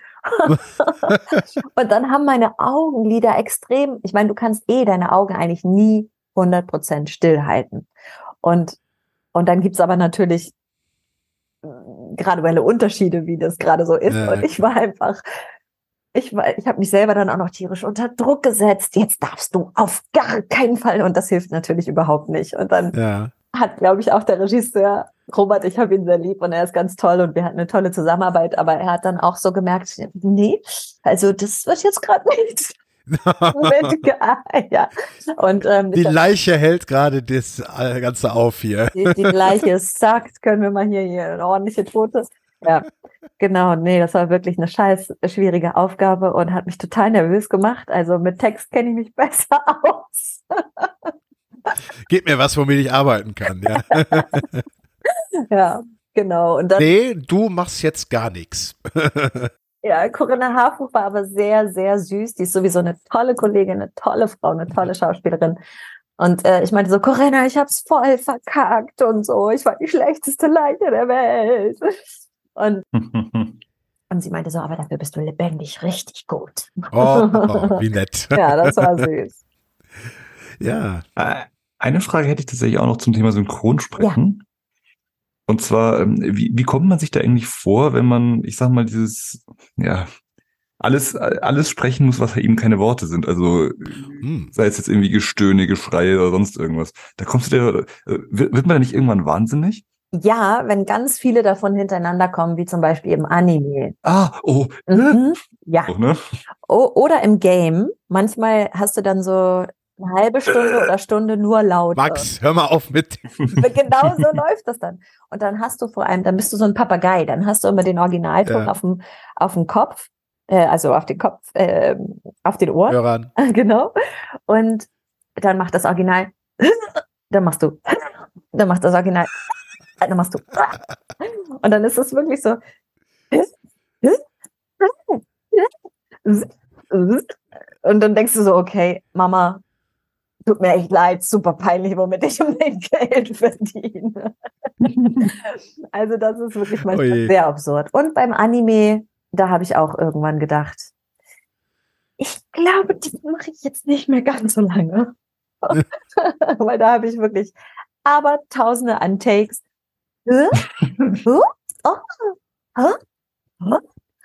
Und dann haben meine Augenlider extrem, ich meine, du kannst eh deine Augen eigentlich nie hundert Prozent stillhalten. Und, und dann gibt's aber natürlich graduelle Unterschiede, wie das gerade so ist. Ja. Und ich war einfach, ich war, ich habe mich selber dann auch noch tierisch unter Druck gesetzt. Jetzt darfst du auf gar keinen Fall. Und das hilft natürlich überhaupt nicht. Und dann ja. hat, glaube ich, auch der Regisseur, Robert, ich habe ihn sehr lieb und er ist ganz toll und wir hatten eine tolle Zusammenarbeit, aber er hat dann auch so gemerkt, nee, also das wird jetzt gerade nicht. Mit, ja. Und, ähm, die Leiche hält gerade das Ganze auf hier. Die, die Leiche sagt, können wir mal hier, hier eine ordentliche Tote. Ja, genau, nee, das war wirklich eine scheiß schwierige Aufgabe und hat mich total nervös gemacht. Also mit Text kenne ich mich besser aus. Gib mir was, womit ich arbeiten kann, ja. Ja, genau. Und dann, nee, du machst jetzt gar nichts. Ja, Corinna Harfuch war aber sehr, sehr süß. Die ist sowieso eine tolle Kollegin, eine tolle Frau, eine tolle Schauspielerin. Und äh, ich meinte so, Corinna, ich hab's voll verkackt und so. Ich war die schlechteste Leiche der Welt. Und, und sie meinte so, aber dafür bist du lebendig richtig gut. Oh, oh wie nett. Ja, das war süß. Ja. Eine Frage hätte ich tatsächlich auch noch zum Thema Synchronsprechen. Ja. Und zwar, wie, wie kommt man sich da eigentlich vor, wenn man, ich sag mal, dieses, ja, alles, alles sprechen muss, was eben keine Worte sind. Also Hm. sei es jetzt irgendwie Gestöhne, Geschreie oder sonst irgendwas. Da kommst du dir, äh, wird, wird man da nicht irgendwann wahnsinnig? Ja, wenn ganz viele davon hintereinander kommen, wie zum Beispiel im Anime. Ah, oh, Mhm. Ja. oh, ne? O oder im Game. Manchmal hast du dann so eine halbe Stunde oder Stunde nur Laute. Max, hör mal auf mit. Genau so läuft das dann. Und dann hast du vor allem, dann bist du so ein Papagei, dann hast du immer den Originalton Ja. auf dem, auf dem Kopf, äh, also auf den Kopf, äh, auf den Ohren. Hörern. Genau. Und dann macht das Original, dann machst du, dann macht das Original, dann machst du. Und dann ist es wirklich so. Und dann denkst du so, okay, Mama, tut mir echt leid, super peinlich, womit ich um mein Geld verdiene. Also das ist wirklich manchmal Oje. sehr absurd. Und beim Anime, da habe ich auch irgendwann gedacht, ich glaube, das mache ich jetzt nicht mehr ganz so lange. Weil da habe ich wirklich aber tausende an Takes. Hä? Hä? Oh. Hä? Hä?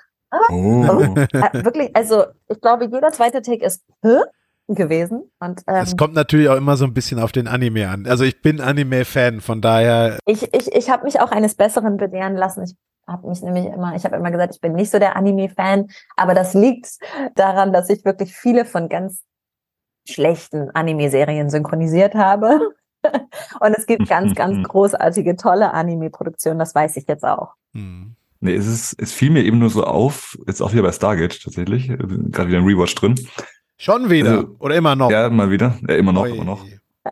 Oh. Äh, wirklich, also ich glaube, jeder zweite Take ist Hä? gewesen. Und ähm, Es kommt natürlich auch immer so ein bisschen auf den Anime an. Also ich bin Anime-Fan, von daher. ich, ich, ich habe mich auch eines Besseren belehren lassen. Ich habe mich nämlich immer, ich habe immer gesagt, ich bin nicht so der Anime-Fan, aber das liegt daran, dass ich wirklich viele von ganz schlechten Anime-Serien synchronisiert habe. Und es gibt ganz, ganz großartige, tolle Anime-Produktionen, das weiß ich jetzt auch. Hm. Nee, es ist, es fiel mir eben nur so auf, jetzt auch wieder bei Stargate tatsächlich, äh, gerade wieder ein Rewatch drin. Schon wieder. Also, Oder immer noch. Ja, mal wieder. Ja, immer noch, Oi. immer noch.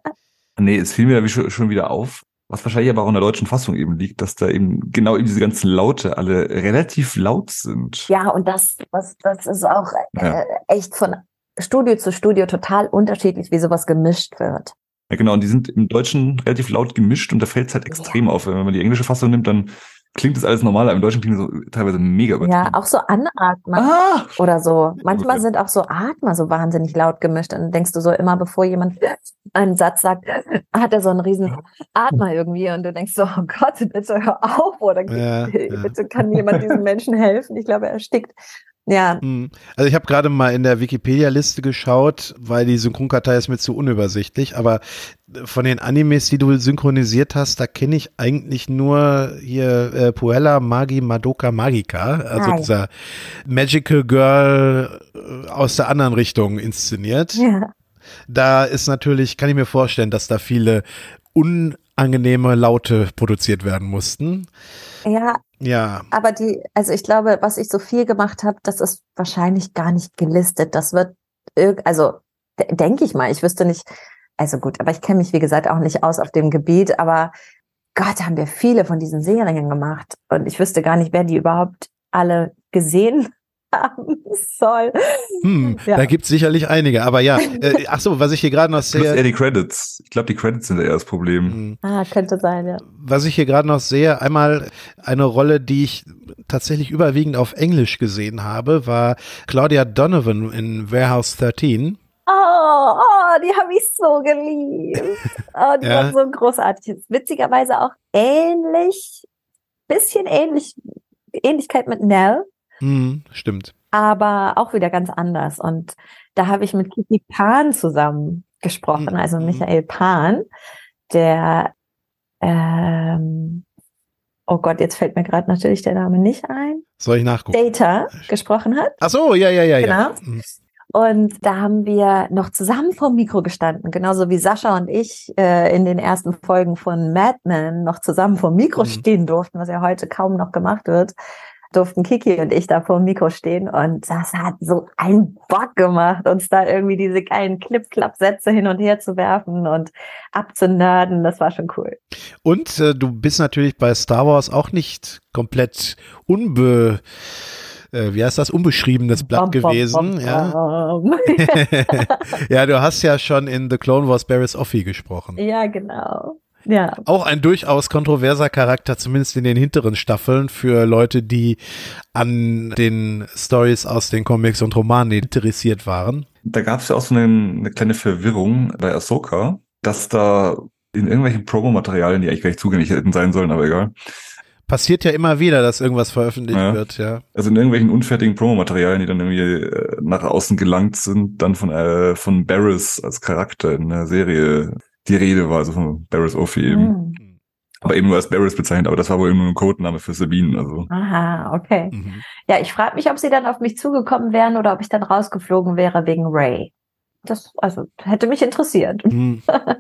Nee, es fiel mir wie schon, schon wieder auf, was wahrscheinlich aber auch in der deutschen Fassung eben liegt, dass da eben genau eben diese ganzen Laute alle relativ laut sind. Ja, und das, das, das ist auch Ja. äh, echt von Studio zu Studio total unterschiedlich, wie sowas gemischt wird. Ja, genau, und die sind im Deutschen relativ laut gemischt und da fällt es halt extrem auf. Wenn man die englische Fassung nimmt, dann klingt das alles normal, aber im Deutschen klingt es so teilweise mega übertrieben. Ja, auch so Anatmen Ah! oder so. Manchmal Okay. sind auch so Atmer so wahnsinnig laut gemischt. Und dann denkst du so immer, bevor jemand einen Satz sagt, hat er so einen riesen Atmer irgendwie. Und du denkst so, oh Gott, bitte hör auf. Oder Ja, ja. bitte kann jemand diesem Menschen helfen. Ich glaube, er erstickt. Ja, Hm. Also ich habe gerade mal in der Wikipedia-Liste geschaut, weil die Synchronkartei ist mir zu unübersichtlich, aber von den Animes, die du synchronisiert hast, da kenne ich eigentlich nur hier äh, Puella Magi Madoka Magica, also Ah, ja. dieser Magical Girl äh, aus der anderen Richtung inszeniert. ja. Da ist natürlich, kann ich mir vorstellen, dass da viele unangenehme Laute produziert werden mussten. Ja, Ja, aber die, also ich glaube, was ich so viel gemacht habe, das ist wahrscheinlich gar nicht gelistet. Das wird, irg- also de- denke ich mal, ich wüsste nicht, also gut, aber ich kenne mich, wie gesagt, auch nicht aus auf dem Gebiet, aber Gott, haben wir viele von diesen Serien gemacht und ich wüsste gar nicht, wer die überhaupt alle gesehen haben soll. hm, Ja. da gibt's sicherlich einige, aber ja, äh, ach so, was ich hier gerade noch Plus eher sehe, die Credits. Ich glaube, die Credits sind eher das Problem. hm, Ah, könnte sein, ja. was ich hier gerade noch sehe, einmal eine Rolle, die ich tatsächlich überwiegend auf Englisch gesehen habe, war Claudia Donovan in Warehouse dreizehn. Oh, oh, die habe ich so geliebt. Oh, die Ja. war so großartig. Witzigerweise auch ähnlich, bisschen ähnlich, Ähnlichkeit mit Nell, Hm, stimmt. aber auch wieder ganz anders. Und da habe ich mit Kiki Pan zusammen gesprochen, Mhm. also Michael Pan, der, ähm, oh Gott, jetzt fällt mir gerade natürlich der Name nicht ein, Soll ich nachgucken? Data gesprochen hat. Ach so, ja, ja, ja, ja. Genau. Hm. Und da haben wir noch zusammen vorm Mikro gestanden, genauso wie Sascha und ich äh, in den ersten Folgen von Mad Men noch zusammen vorm Mikro Mhm. stehen durften, was ja heute kaum noch gemacht wird, durften Kiki und ich da vorm Mikro stehen und das hat so einen Bock gemacht, uns da irgendwie diese geilen Clip-Clap-Sätze hin und her zu werfen und abzunörden, das war schon cool. Und äh, du bist natürlich bei Star Wars auch nicht komplett unbe, äh, wie heißt das, unbeschriebenes Blatt Bom, bom, gewesen. bom, Ja. bom. Ja, du hast ja schon in The Clone Wars Barriss Offee gesprochen. Ja, genau. Ja. Auch ein durchaus kontroverser Charakter, zumindest in den hinteren Staffeln, für Leute, die an den Stories aus den Comics und Romanen interessiert waren. Da gab es ja auch so eine, eine kleine Verwirrung bei Ahsoka, dass da in irgendwelchen Promomaterialien, die eigentlich gar nicht zugänglich hätten sein sollen, aber egal, Passiert ja immer wieder, dass irgendwas veröffentlicht Ja. wird, ja. Also in irgendwelchen unfertigen Promomaterialien, die dann irgendwie äh, nach außen gelangt sind, dann von äh, von Barriss als Charakter in der Serie die Rede war, also von Barriss Ophi eben. Hm. Aber eben nur als Barriss bezeichnet, aber das war wohl eben nur ein Codename für Sabine, also. Aha, okay. Mhm. Ja, ich frage mich, ob sie dann auf mich zugekommen wären oder ob ich dann rausgeflogen wäre wegen Ray. Das, also, hätte mich interessiert. Hm.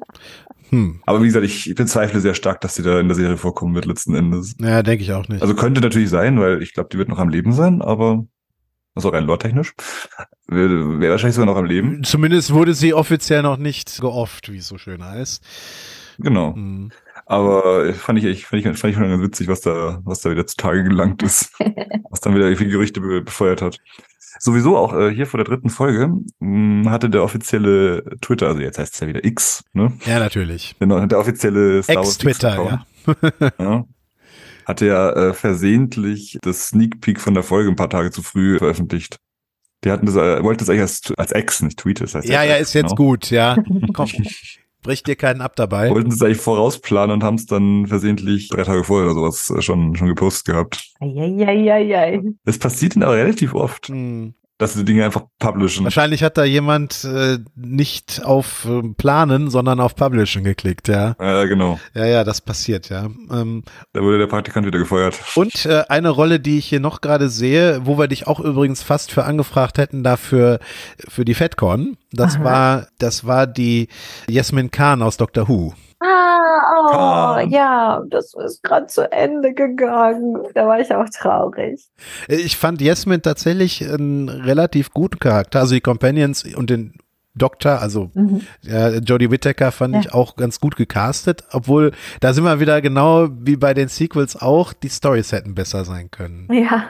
Hm. Aber wie gesagt, ich bezweifle sehr stark, dass sie da in der Serie vorkommen wird letzten Endes. Ja, denke ich auch nicht. Also könnte natürlich sein, weil ich glaube, die wird noch am Leben sein, aber also rein lore-technisch. Wäre wär wahrscheinlich sogar noch am Leben. Zumindest wurde sie offiziell noch nicht geofft, wie es so schön heißt. Genau. Hm. Aber fand ich, ich, fand ich, fand ich schon ganz witzig, was da, was da wieder zutage gelangt ist. Was dann wieder viele Gerüchte be befeuert hat. Sowieso auch äh, hier vor der dritten Folge mh, hatte der offizielle Twitter, also jetzt heißt es ja wieder X, ne? Ja, natürlich. Der, der offizielle Star Wars Ex-Twitter, X-Account, ja. ja. Hatte ja äh, versehentlich das Sneak Peek von der Folge ein paar Tage zu früh veröffentlicht. Die hatten das, äh, wollten das eigentlich als, als Ex, nicht Tweet, das heißt Ja, ja, ist jetzt genau. gut, ja. Komm, brich dir keinen ab dabei. Wollten es eigentlich vorausplanen und haben es dann versehentlich drei Tage vorher oder sowas äh, schon, schon gepostet gehabt. Eieieiei. Das passiert ihnen aber relativ oft, Hm. dass sie Dinge einfach publishen. Wahrscheinlich hat da jemand äh, nicht auf äh, Planen, sondern auf Publishen geklickt, ja. Ja, genau. Ja, ja, das passiert, ja. Ähm, Da wurde der Praktikant wieder gefeuert. und äh, eine Rolle, die ich hier noch gerade sehe, wo wir dich auch übrigens fast für angefragt hätten, dafür für die FedCon, das Aha. war, das war die Yasmin Khan aus Doctor Who. Ah, oh, Khan. ja, das ist gerade zu Ende gegangen. Da war ich auch traurig. Äh, Ich fand Yasmin tatsächlich einen relativ guten Charakter, also die Companions und den Doktor, also Mhm. ja, Jodie Whittaker fand Ja. ich auch ganz gut gecastet, obwohl da sind wir wieder genau wie bei den Sequels auch, die Storys hätten besser sein können. Ja,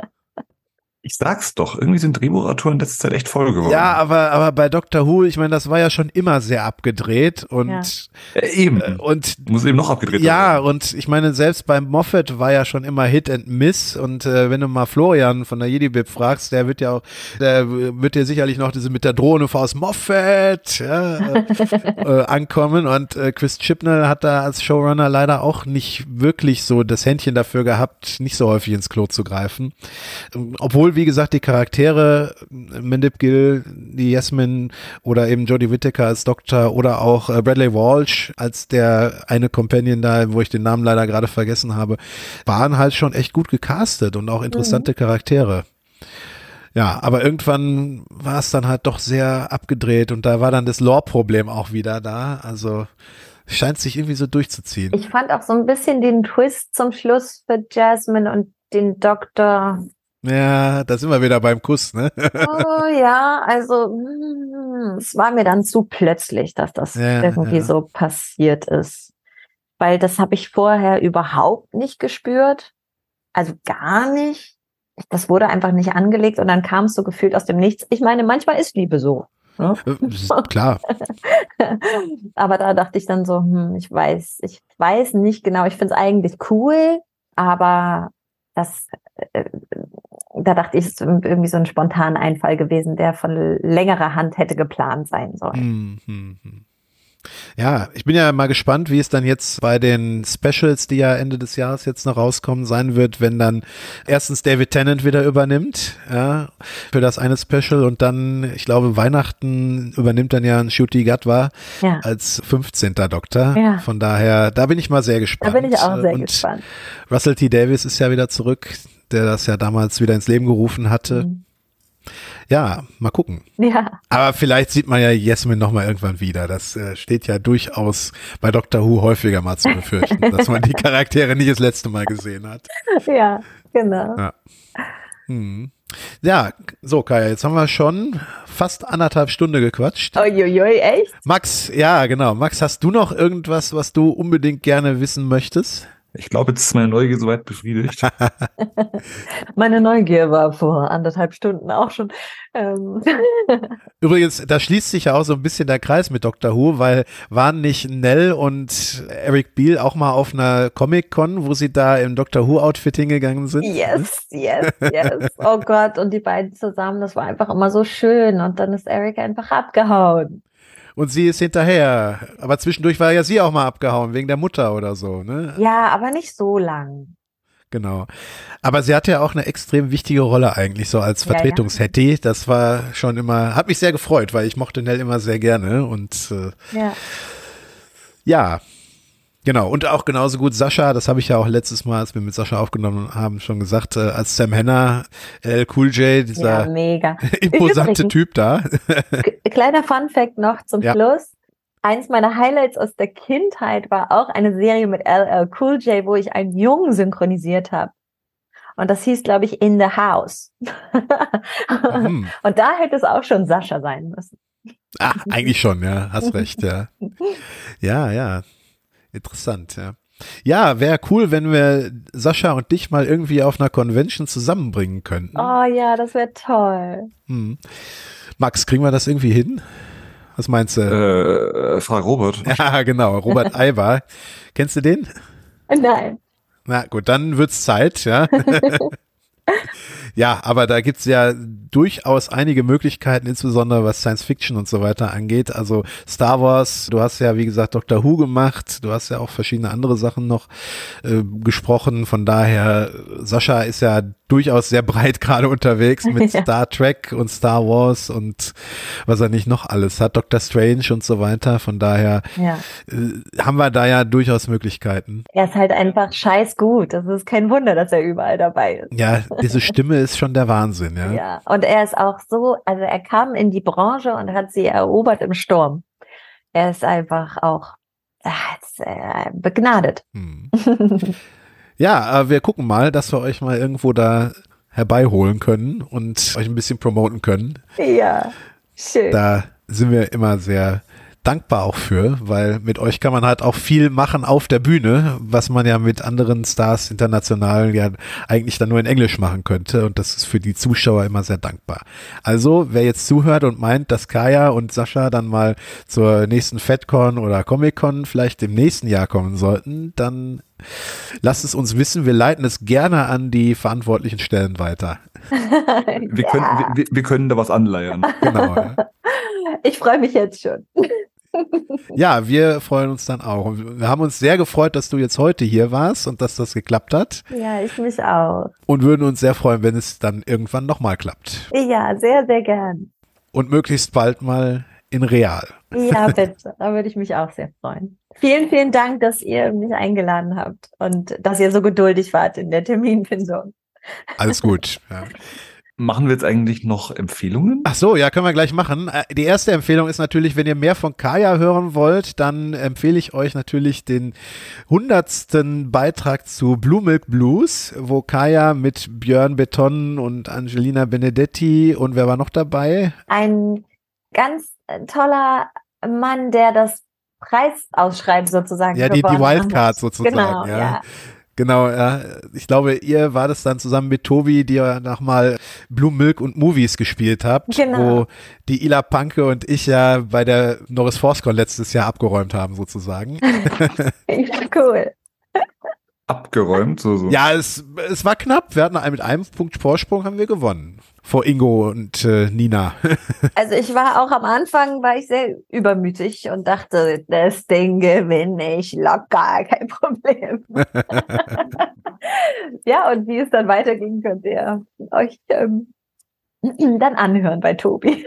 Ich sag's doch, irgendwie sind Drehbuchautoren in letzter Zeit echt voll geworden. Ja, aber, aber bei Doctor Who, ich meine, das war ja schon immer sehr abgedreht und, Ja. Äh, eben. äh, und Muss eben noch abgedreht ja, werden. und ich meine, selbst beim Moffat war ja schon immer Hit and Miss und äh, wenn du mal Florian von der Jedi-Bib fragst, der wird ja auch, der wird dir sicherlich noch diese mit der Drohne aus Moffat ja, äh, äh, ankommen und äh, Chris Chibnall hat da als Showrunner leider auch nicht wirklich so das Händchen dafür gehabt, nicht so häufig ins Klo zu greifen. Ähm, Obwohl, wie gesagt, die Charaktere, Mandip Gill, die Yasmin oder eben Jodie Whittaker als Doktor oder auch äh, Bradley Walsh als der eine Companion da, wo ich den Namen leider gerade vergessen habe, waren halt schon echt gut gecastet und auch interessante Mhm. Charaktere. Ja, aber irgendwann war es dann halt doch sehr abgedreht und da war dann das Lore-Problem auch wieder da. Also scheint sich irgendwie so durchzuziehen. ich fand auch so ein bisschen den Twist zum Schluss für Jasmine und den Doktor. Ja, da sind wir wieder beim Kuss, ne? Oh ja, also mm, es war mir dann zu plötzlich, dass das Ja, irgendwie ja. so passiert ist. Weil das habe ich vorher überhaupt nicht gespürt. Also gar nicht. Das wurde einfach nicht angelegt und dann kam es so gefühlt aus dem Nichts. Ich meine, manchmal ist Liebe so. Ne? Äh, Klar. Aber da dachte ich dann so, hm, ich weiß, ich weiß nicht genau. Ich finde es eigentlich cool, aber das, äh, da dachte ich, es ist irgendwie so ein spontaner Einfall gewesen, der von längerer Hand hätte geplant sein sollen. Hm, hm, hm. Ja, ich bin ja mal gespannt, wie es dann jetzt bei den Specials, die ja Ende des Jahres jetzt noch rauskommen, sein wird, wenn dann erstens David Tennant wieder übernimmt, ja, für das eine Special und dann, ich glaube, Weihnachten übernimmt dann ja ein Ncuti Gatwa Ja, als fünfzehnter Doktor. Ja. Von daher, da bin ich mal sehr da gespannt. bin ich auch sehr und gespannt. Russell T. Davies ist ja wieder zurück, der das ja damals wieder ins Leben gerufen hatte. Mhm. Ja, mal gucken. Ja, Aber vielleicht sieht man ja Yasmin noch mal irgendwann wieder. Das äh, steht ja durchaus bei Doctor Who häufiger mal zu befürchten, dass man die Charaktere nicht das letzte Mal gesehen hat. ja, genau. Ja. Hm. Ja, so Kaya, jetzt haben wir schon fast anderthalb Stunden gequatscht. Uiuiui, echt? Max, ja genau. Max, hast du noch irgendwas, was du unbedingt gerne wissen möchtest? Ich glaube, jetzt ist meine Neugier soweit befriedigt. Meine Neugier war vor anderthalb Stunden auch schon. Ähm. Übrigens, da schließt sich ja auch so ein bisschen der Kreis mit Doctor Who, weil waren nicht Nell und Eric Beale auch mal auf einer Comic-Con, wo sie da im Doctor Who-Outfit hingegangen sind? Yes, yes, yes. Oh Gott, und die beiden zusammen, das war einfach immer so schön. Und dann ist Eric einfach abgehauen. Und sie ist hinterher. Aber zwischendurch war ja sie auch mal abgehauen, wegen der Mutter oder so, ne? Ja, aber nicht so lang. Genau. Aber sie hatte ja auch eine extrem wichtige Rolle eigentlich, so als Ja, ja. Vertretungshetty. Das war schon immer, hat mich sehr gefreut, weil ich mochte Nell immer sehr gerne und äh, Ja. ja, genau. Und auch genauso gut Sascha, das habe ich ja auch letztes Mal, als wir mit Sascha aufgenommen haben, schon gesagt, äh, als Sam Henner, L L Cool J, Ja, dieser mega. imposante Übrigens, Typ da. k- kleiner Fun-Fact noch zum Ja. Schluss. Eins meiner Highlights aus der Kindheit war auch eine Serie mit L L Cool J, wo ich einen Jungen synchronisiert habe. Und das hieß, glaube ich, In the House. Hm. Und da hätte es auch schon Sascha sein müssen. Ah, eigentlich schon, ja, hast recht, ja. Ja, ja. Interessant, ja. Ja, wäre cool, wenn wir Sascha und dich mal irgendwie auf einer Convention zusammenbringen könnten. Oh ja, das wäre toll. Hm. Max, kriegen wir das irgendwie hin? Was meinst du? Äh, frag Robert. Ja, genau, Robert Aibar. Kennst du den? Nein. Na gut, dann wird's Zeit, ja. Ja, aber da gibt's ja durchaus einige Möglichkeiten, insbesondere was Science Fiction und so weiter angeht. Also Star Wars, du hast ja wie gesagt Doctor Who gemacht, du hast ja auch verschiedene andere Sachen noch äh, gesprochen. Von daher, Sascha ist ja durchaus sehr breit gerade unterwegs mit Ja. Star Trek und Star Wars und was er nicht noch alles hat, Doctor Strange und so weiter. Von daher Ja. äh, haben wir da ja durchaus Möglichkeiten. Er ist halt einfach scheiß gut. Das ist kein Wunder, dass er überall dabei ist. Ja, diese Stimme ist schon der Wahnsinn, ja. Ja. Und er ist auch so, also er kam in die Branche und hat sie erobert im Sturm. Er ist einfach auch ah, ist, äh, begnadet. Hm. Ja, äh, wir gucken mal, dass wir euch mal irgendwo da herbeiholen können und euch ein bisschen promoten können. Ja, schön. Da sind wir immer sehr dankbar auch für, weil mit euch kann man halt auch viel machen auf der Bühne, was man ja mit anderen Stars international ja eigentlich dann nur in Englisch machen könnte und das ist für die Zuschauer immer sehr dankbar. Also, wer jetzt zuhört und meint, dass Kaya und Sascha dann mal zur nächsten FedCon oder Comic-Con vielleicht im nächsten Jahr kommen sollten, dann lasst es uns wissen, wir leiten es gerne an die verantwortlichen Stellen weiter. Wir, können, wir, wir können da was anleiern. Genau. Ja. Ich freue mich jetzt schon. Ja, wir freuen uns dann auch. Und wir haben uns sehr gefreut, dass du jetzt heute hier warst und dass das geklappt hat. Ja, ich mich auch. Und würden uns sehr freuen, wenn es dann irgendwann nochmal klappt. Ja, sehr, sehr gern. Und möglichst bald mal in real. Ja, bitte. Da würde ich mich auch sehr freuen. Vielen, vielen Dank, dass ihr mich eingeladen habt und dass ihr so geduldig wart in der Terminfindung. Alles gut. Ja. Machen wir jetzt eigentlich noch Empfehlungen? Ach so, ja, können wir gleich machen. Äh, Die erste Empfehlung ist natürlich, wenn ihr mehr von Kaya hören wollt, dann empfehle ich euch natürlich den hundertsten Beitrag zu Blue Milk Blues, wo Kaya mit Björn Beton und Angelina Benedetti und wer war noch dabei? Ein ganz toller Mann, der das Preisausschreiben sozusagen Ja, die, die gewonnen Wildcard hat. sozusagen. Genau, ja. ja. Genau, ja. Ich glaube, ihr war das dann zusammen mit Tobi, die ja nochmal Blue Milk und Movies gespielt habt, Genau. wo die Ila Panke und ich ja bei der Norris Forscon letztes Jahr abgeräumt haben sozusagen. Cool. Abgeräumt, so, so. Ja, es, es war knapp. Wir hatten mit einem Punkt Vorsprung haben wir gewonnen. Vor Ingo und äh, Nina. Also ich war auch am Anfang, war ich sehr übermütig und dachte, das Ding gewinne ich locker, kein Problem. Ja, und wie es dann weiterging, könnt ihr euch ähm, dann anhören bei Tobi.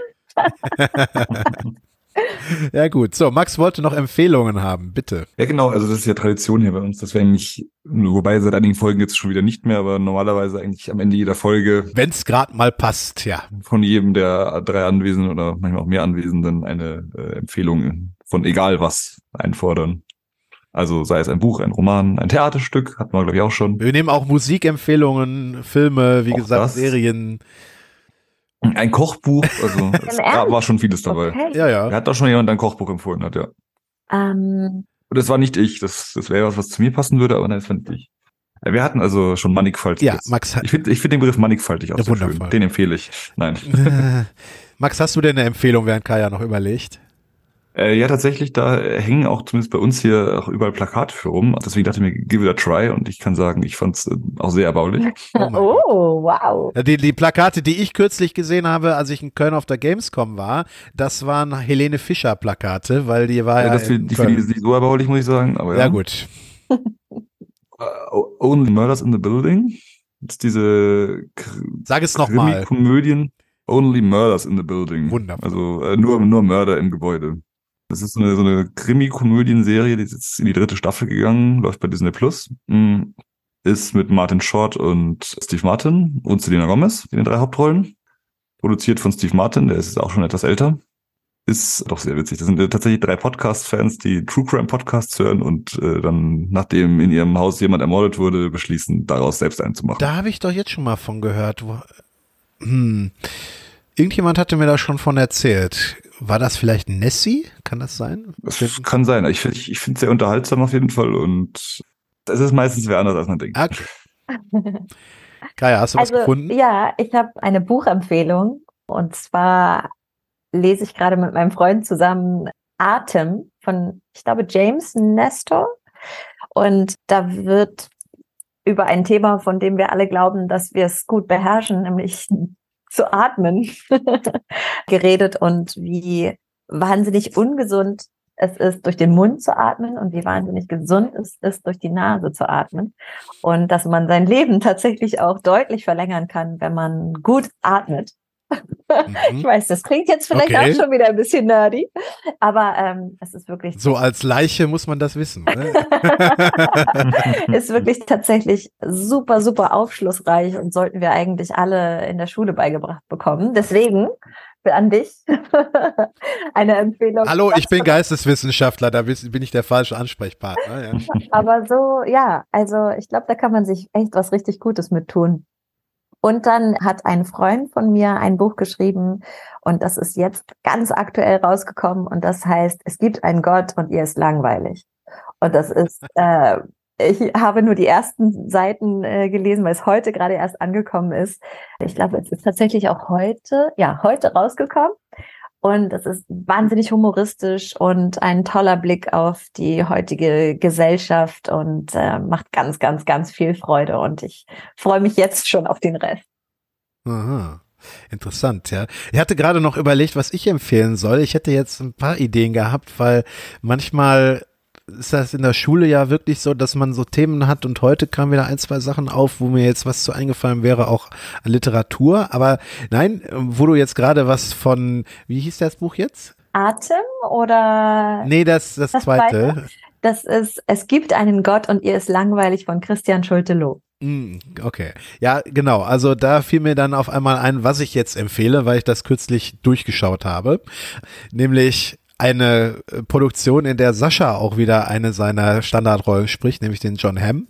Ja gut, so Max wollte noch Empfehlungen haben, bitte. Ja, genau, also das ist ja Tradition hier bei uns, dass wir eigentlich, wobei seit einigen Folgen jetzt schon wieder nicht mehr, aber normalerweise eigentlich am Ende jeder Folge Wenn es gerade mal passt, ja. von jedem der drei Anwesenden oder manchmal auch mehr Anwesenden eine äh, Empfehlung von egal was einfordern. Also sei es ein Buch, ein Roman, ein Theaterstück, hatten wir glaube ich auch schon. Wir nehmen auch Musikempfehlungen, Filme, wie Auch gesagt, das. Serien. Ein Kochbuch, also es Ernst? war schon vieles dabei. Okay. Ja, ja. Er hat doch schon jemand ein Kochbuch empfohlen hat, ja. Ähm, Und das war nicht ich, das, das wäre was, was zu mir passen würde, aber nein, das war nicht ich. Ja, wir hatten also schon mannigfaltig. Ja, Max hat, Ich finde ich find den Begriff mannigfaltig auch Ja, sehr wundervoll. schön. Den empfehle ich. Nein. Max, hast du denn eine Empfehlung, während Kaya noch überlegt? Äh, ja, tatsächlich, da hängen auch zumindest bei uns hier auch überall Plakate für rum. Deswegen dachte ich mir, give it a try. Und ich kann sagen, ich fand es äh, auch sehr erbaulich. Oh mein oh, wow. Ja, Die, die Plakate, die ich kürzlich gesehen habe, als ich in Köln auf der Gamescom war, das waren Helene Fischer Plakate, weil die war ja, Ja, das in find- die finde Köln. ich jetzt nicht so erbaulich, muss ich sagen. Aber ja, Ja gut. Äh, Only Murders in the Building. Das ist diese Sag es noch mal. Krimi-Komödien. Only Murders in the Building. Wunderbar. Also äh, nur, nur Mörder im Gebäude. Das ist so eine, so eine Krimi-Komödien-Serie, die ist jetzt in die dritte Staffel gegangen, läuft bei Disney Plus. Ist mit Martin Short und Steve Martin und Selena Gomez in den drei Hauptrollen. Produziert von Steve Martin, der ist jetzt auch schon etwas älter. Ist doch sehr witzig. Das sind tatsächlich drei Podcast-Fans, die True Crime Podcasts hören und äh, dann, nachdem in ihrem Haus jemand ermordet wurde, beschließen, daraus selbst einen zu machen. Da habe ich doch jetzt schon mal von gehört. Wo, hm. Irgendjemand hatte mir da schon von erzählt. War das vielleicht Nessie? Kann das sein? Das kann sein. Ich finde ich, ich finde es sehr unterhaltsam auf jeden Fall und das ist meistens wer anders, als man denkt. Okay. Kaya, hast du also, was gefunden? Ja, ich habe eine Buchempfehlung und zwar lese ich gerade mit meinem Freund zusammen Atem von, ich glaube, James Nestor. Und da wird über ein Thema, von dem wir alle glauben, dass wir es gut beherrschen, nämlich zu atmen, geredet und wie wahnsinnig ungesund es ist, durch den Mund zu atmen und wie wahnsinnig gesund es ist, durch die Nase zu atmen. Und dass man sein Leben tatsächlich auch deutlich verlängern kann, wenn man gut atmet. Ich weiß, das klingt jetzt vielleicht Okay. auch schon wieder ein bisschen nerdy, aber ähm, es ist wirklich So als Leiche muss man das wissen. Ne? ist wirklich tatsächlich super, super aufschlussreich und sollten wir eigentlich alle in der Schule beigebracht bekommen. Deswegen an dich eine Empfehlung. Hallo, ich bin Geisteswissenschaftler, da bin ich der falsche Ansprechpartner. Ja. Aber so, ja, also ich glaube, da kann man sich echt was richtig Gutes mit tun. Und dann hat ein Freund von mir ein Buch geschrieben und das ist jetzt ganz aktuell rausgekommen und das heißt, es gibt einen Gott und ihr ist langweilig. Und das ist, äh, ich habe nur die ersten Seiten äh, gelesen, weil es heute gerade erst angekommen ist. Ich glaube, es ist tatsächlich auch heute, ja, heute rausgekommen. Und es ist wahnsinnig humoristisch und ein toller Blick auf die heutige Gesellschaft und äh, macht ganz, ganz, ganz viel Freude. Und ich freue mich jetzt schon auf den Rest. Aha. Interessant, ja. Ich hatte gerade noch überlegt, was ich empfehlen soll. Ich hätte jetzt ein paar Ideen gehabt, weil manchmal ist das in der Schule ja wirklich so, dass man so Themen hat und heute kamen wieder ein, zwei Sachen auf, wo mir jetzt was zu eingefallen wäre, auch an Literatur. Aber nein, wo du jetzt gerade was von, wie hieß das Buch jetzt? Atem oder? Nee, das, das, das zweite. zweite? Das ist, es gibt einen Gott und ihr ist langweilig von Christian Schulte-Loh. Okay, ja genau, also da fiel mir dann auf einmal ein, was ich jetzt empfehle, weil ich das kürzlich durchgeschaut habe, nämlich eine Produktion, in der Sascha auch wieder eine seiner Standardrollen spricht, nämlich den John Hamm.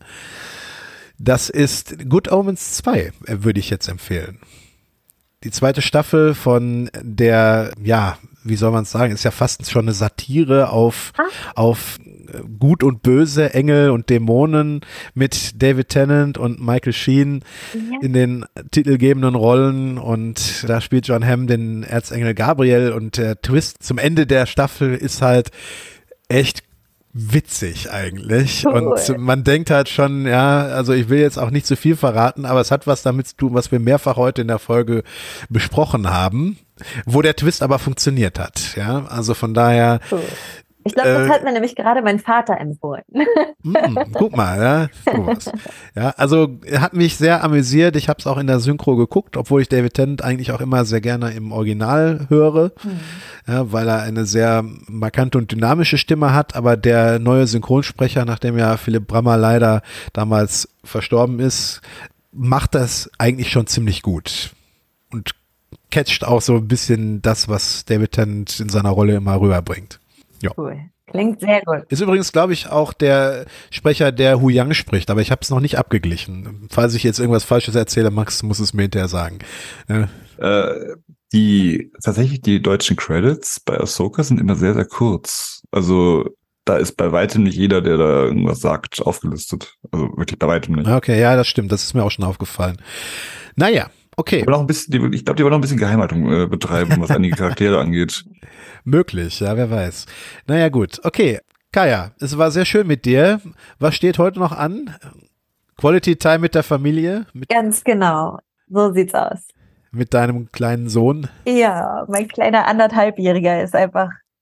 Das ist Good Omens zwei, würde ich jetzt empfehlen. Die zweite Staffel von der, ja, wie soll man es sagen, ist ja fast schon eine Satire auf, ah. auf Gut und Böse, Engel und Dämonen mit David Tennant und Michael Sheen ja. in den titelgebenden Rollen und da spielt John Hamm den Erzengel Gabriel und der Twist zum Ende der Staffel ist halt echt witzig eigentlich cool. Und man denkt halt schon, ja, also ich will jetzt auch nicht zu viel verraten, aber es hat was damit zu tun, was wir mehrfach heute in der Folge besprochen haben, wo der Twist aber funktioniert hat, ja, also von daher cool. Ich glaube, das äh, hat mir nämlich gerade mein Vater empfohlen. Mm, guck mal, ja, sowas. Ja, also hat mich sehr amüsiert. Ich habe es auch in der Synchro geguckt, obwohl ich David Tennant eigentlich auch immer sehr gerne im Original höre, mhm. ja, weil er eine sehr markante und dynamische Stimme hat. Aber der neue Synchronsprecher, nachdem ja Philipp Brammer leider damals verstorben ist, macht das eigentlich schon ziemlich gut und catcht auch so ein bisschen das, was David Tennant in seiner Rolle immer rüberbringt. Ja. Cool. Klingt sehr gut. Ist übrigens, glaube ich, auch der Sprecher, der Hu Yang spricht, aber ich habe es noch nicht abgeglichen. Falls ich jetzt irgendwas Falsches erzähle, Max muss es mir hinterher sagen. Ja. Äh, die, tatsächlich die deutschen Credits bei Ahsoka sind immer sehr, sehr kurz. Also da ist bei weitem nicht jeder, der da irgendwas sagt, aufgelistet. Also wirklich bei weitem nicht. Okay, ja, das stimmt. Das ist mir auch schon aufgefallen. Naja, okay. Aber noch ein bisschen, die, ich glaube, die wollen noch ein bisschen Geheimhaltung äh, betreiben, was einige Charaktere angeht. Möglich, ja, wer weiß. Naja, gut. Okay, Kaya, es war sehr schön mit dir. Was steht heute noch an? Quality Time mit der Familie? Mit Ganz genau. So sieht's aus. Mit deinem kleinen Sohn? Ja, mein kleiner anderthalbjähriger ist einfach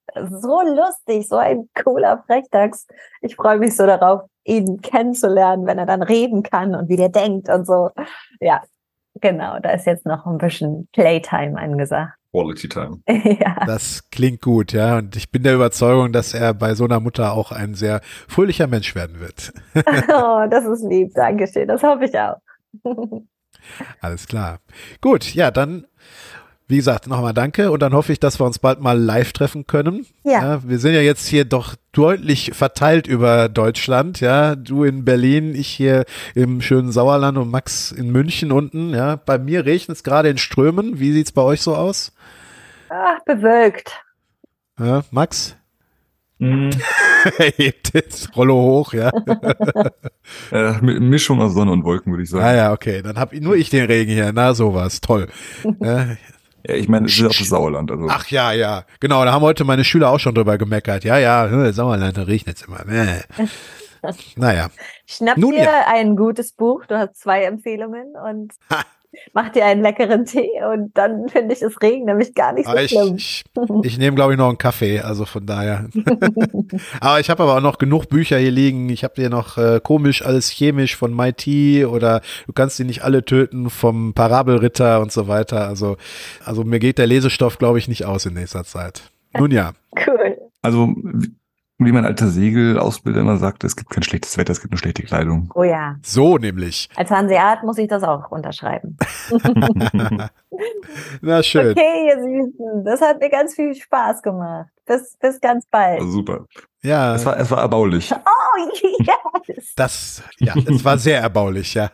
So lustig, so ein cooler Frechdachs. Ich freue mich so darauf, ihn kennenzulernen, wenn er dann reden kann und wie der denkt und so. Ja, genau, da ist jetzt noch ein bisschen Playtime angesagt. Quality Time. Ja. Das klingt gut, ja. Und ich bin der Überzeugung, dass er bei so einer Mutter auch ein sehr fröhlicher Mensch werden wird. Oh, das ist lieb, Dankeschön, das hoffe ich auch. Alles klar. Gut, ja, dann, wie gesagt, nochmal danke und dann hoffe ich, dass wir uns bald mal live treffen können. Ja. Ja, wir sind ja jetzt hier doch deutlich verteilt über Deutschland, ja. Du in Berlin, ich hier im schönen Sauerland und Max in München unten, ja. Bei mir regnet es gerade in Strömen. Wie sieht's bei euch so aus? Ach, bewölkt. Ja, Max? Mhm. Er hebt jetzt Rollo hoch, ja. Äh, Mischung aus Sonne und Wolken, würde ich sagen. Ah ja, okay, dann hab ich, nur ich den Regen hier. Na, sowas, toll. Ja. Ja, ich meine, es ist auch das Sauerland. Also. Ach ja, ja, genau, da haben heute meine Schüler auch schon drüber gemeckert. Ja, ja, Sauerland, da regnet's immer. Nee. Naja. Schnapp Nun dir ja. ein gutes Buch, du hast zwei Empfehlungen und mach dir einen leckeren Tee und dann finde ich das Regen nämlich gar nicht so Aber ich, schlimm. ich, ich nehme, glaube ich, noch einen Kaffee, also von daher. Aber ich habe aber auch noch genug Bücher hier liegen. Ich habe hier noch äh, Komisch, alles chemisch von M I T oder Du kannst sie nicht alle töten vom Parabelritter und so weiter. Also, also mir geht der Lesestoff, glaube ich, nicht aus in nächster Zeit. Nun ja. Cool. Also, wie mein alter Segelausbilder immer sagte, es gibt kein schlechtes Wetter, es gibt nur schlechte Kleidung. Oh ja. So nämlich. Als Hanseat muss ich das auch unterschreiben. Na schön. Okay, ihr Süßen, das hat mir ganz viel Spaß gemacht. Bis, bis ganz bald. Also super. Ja, Es war, es war erbaulich. Oh, yes. das, ja, es war sehr erbaulich, ja.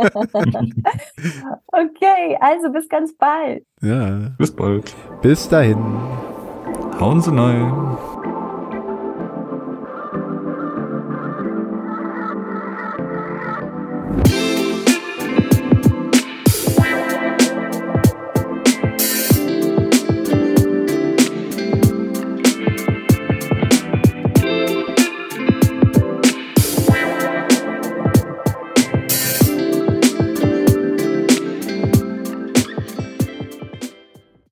Okay, also bis ganz bald. Ja. Bis bald. Bis dahin. Hauen Sie neu.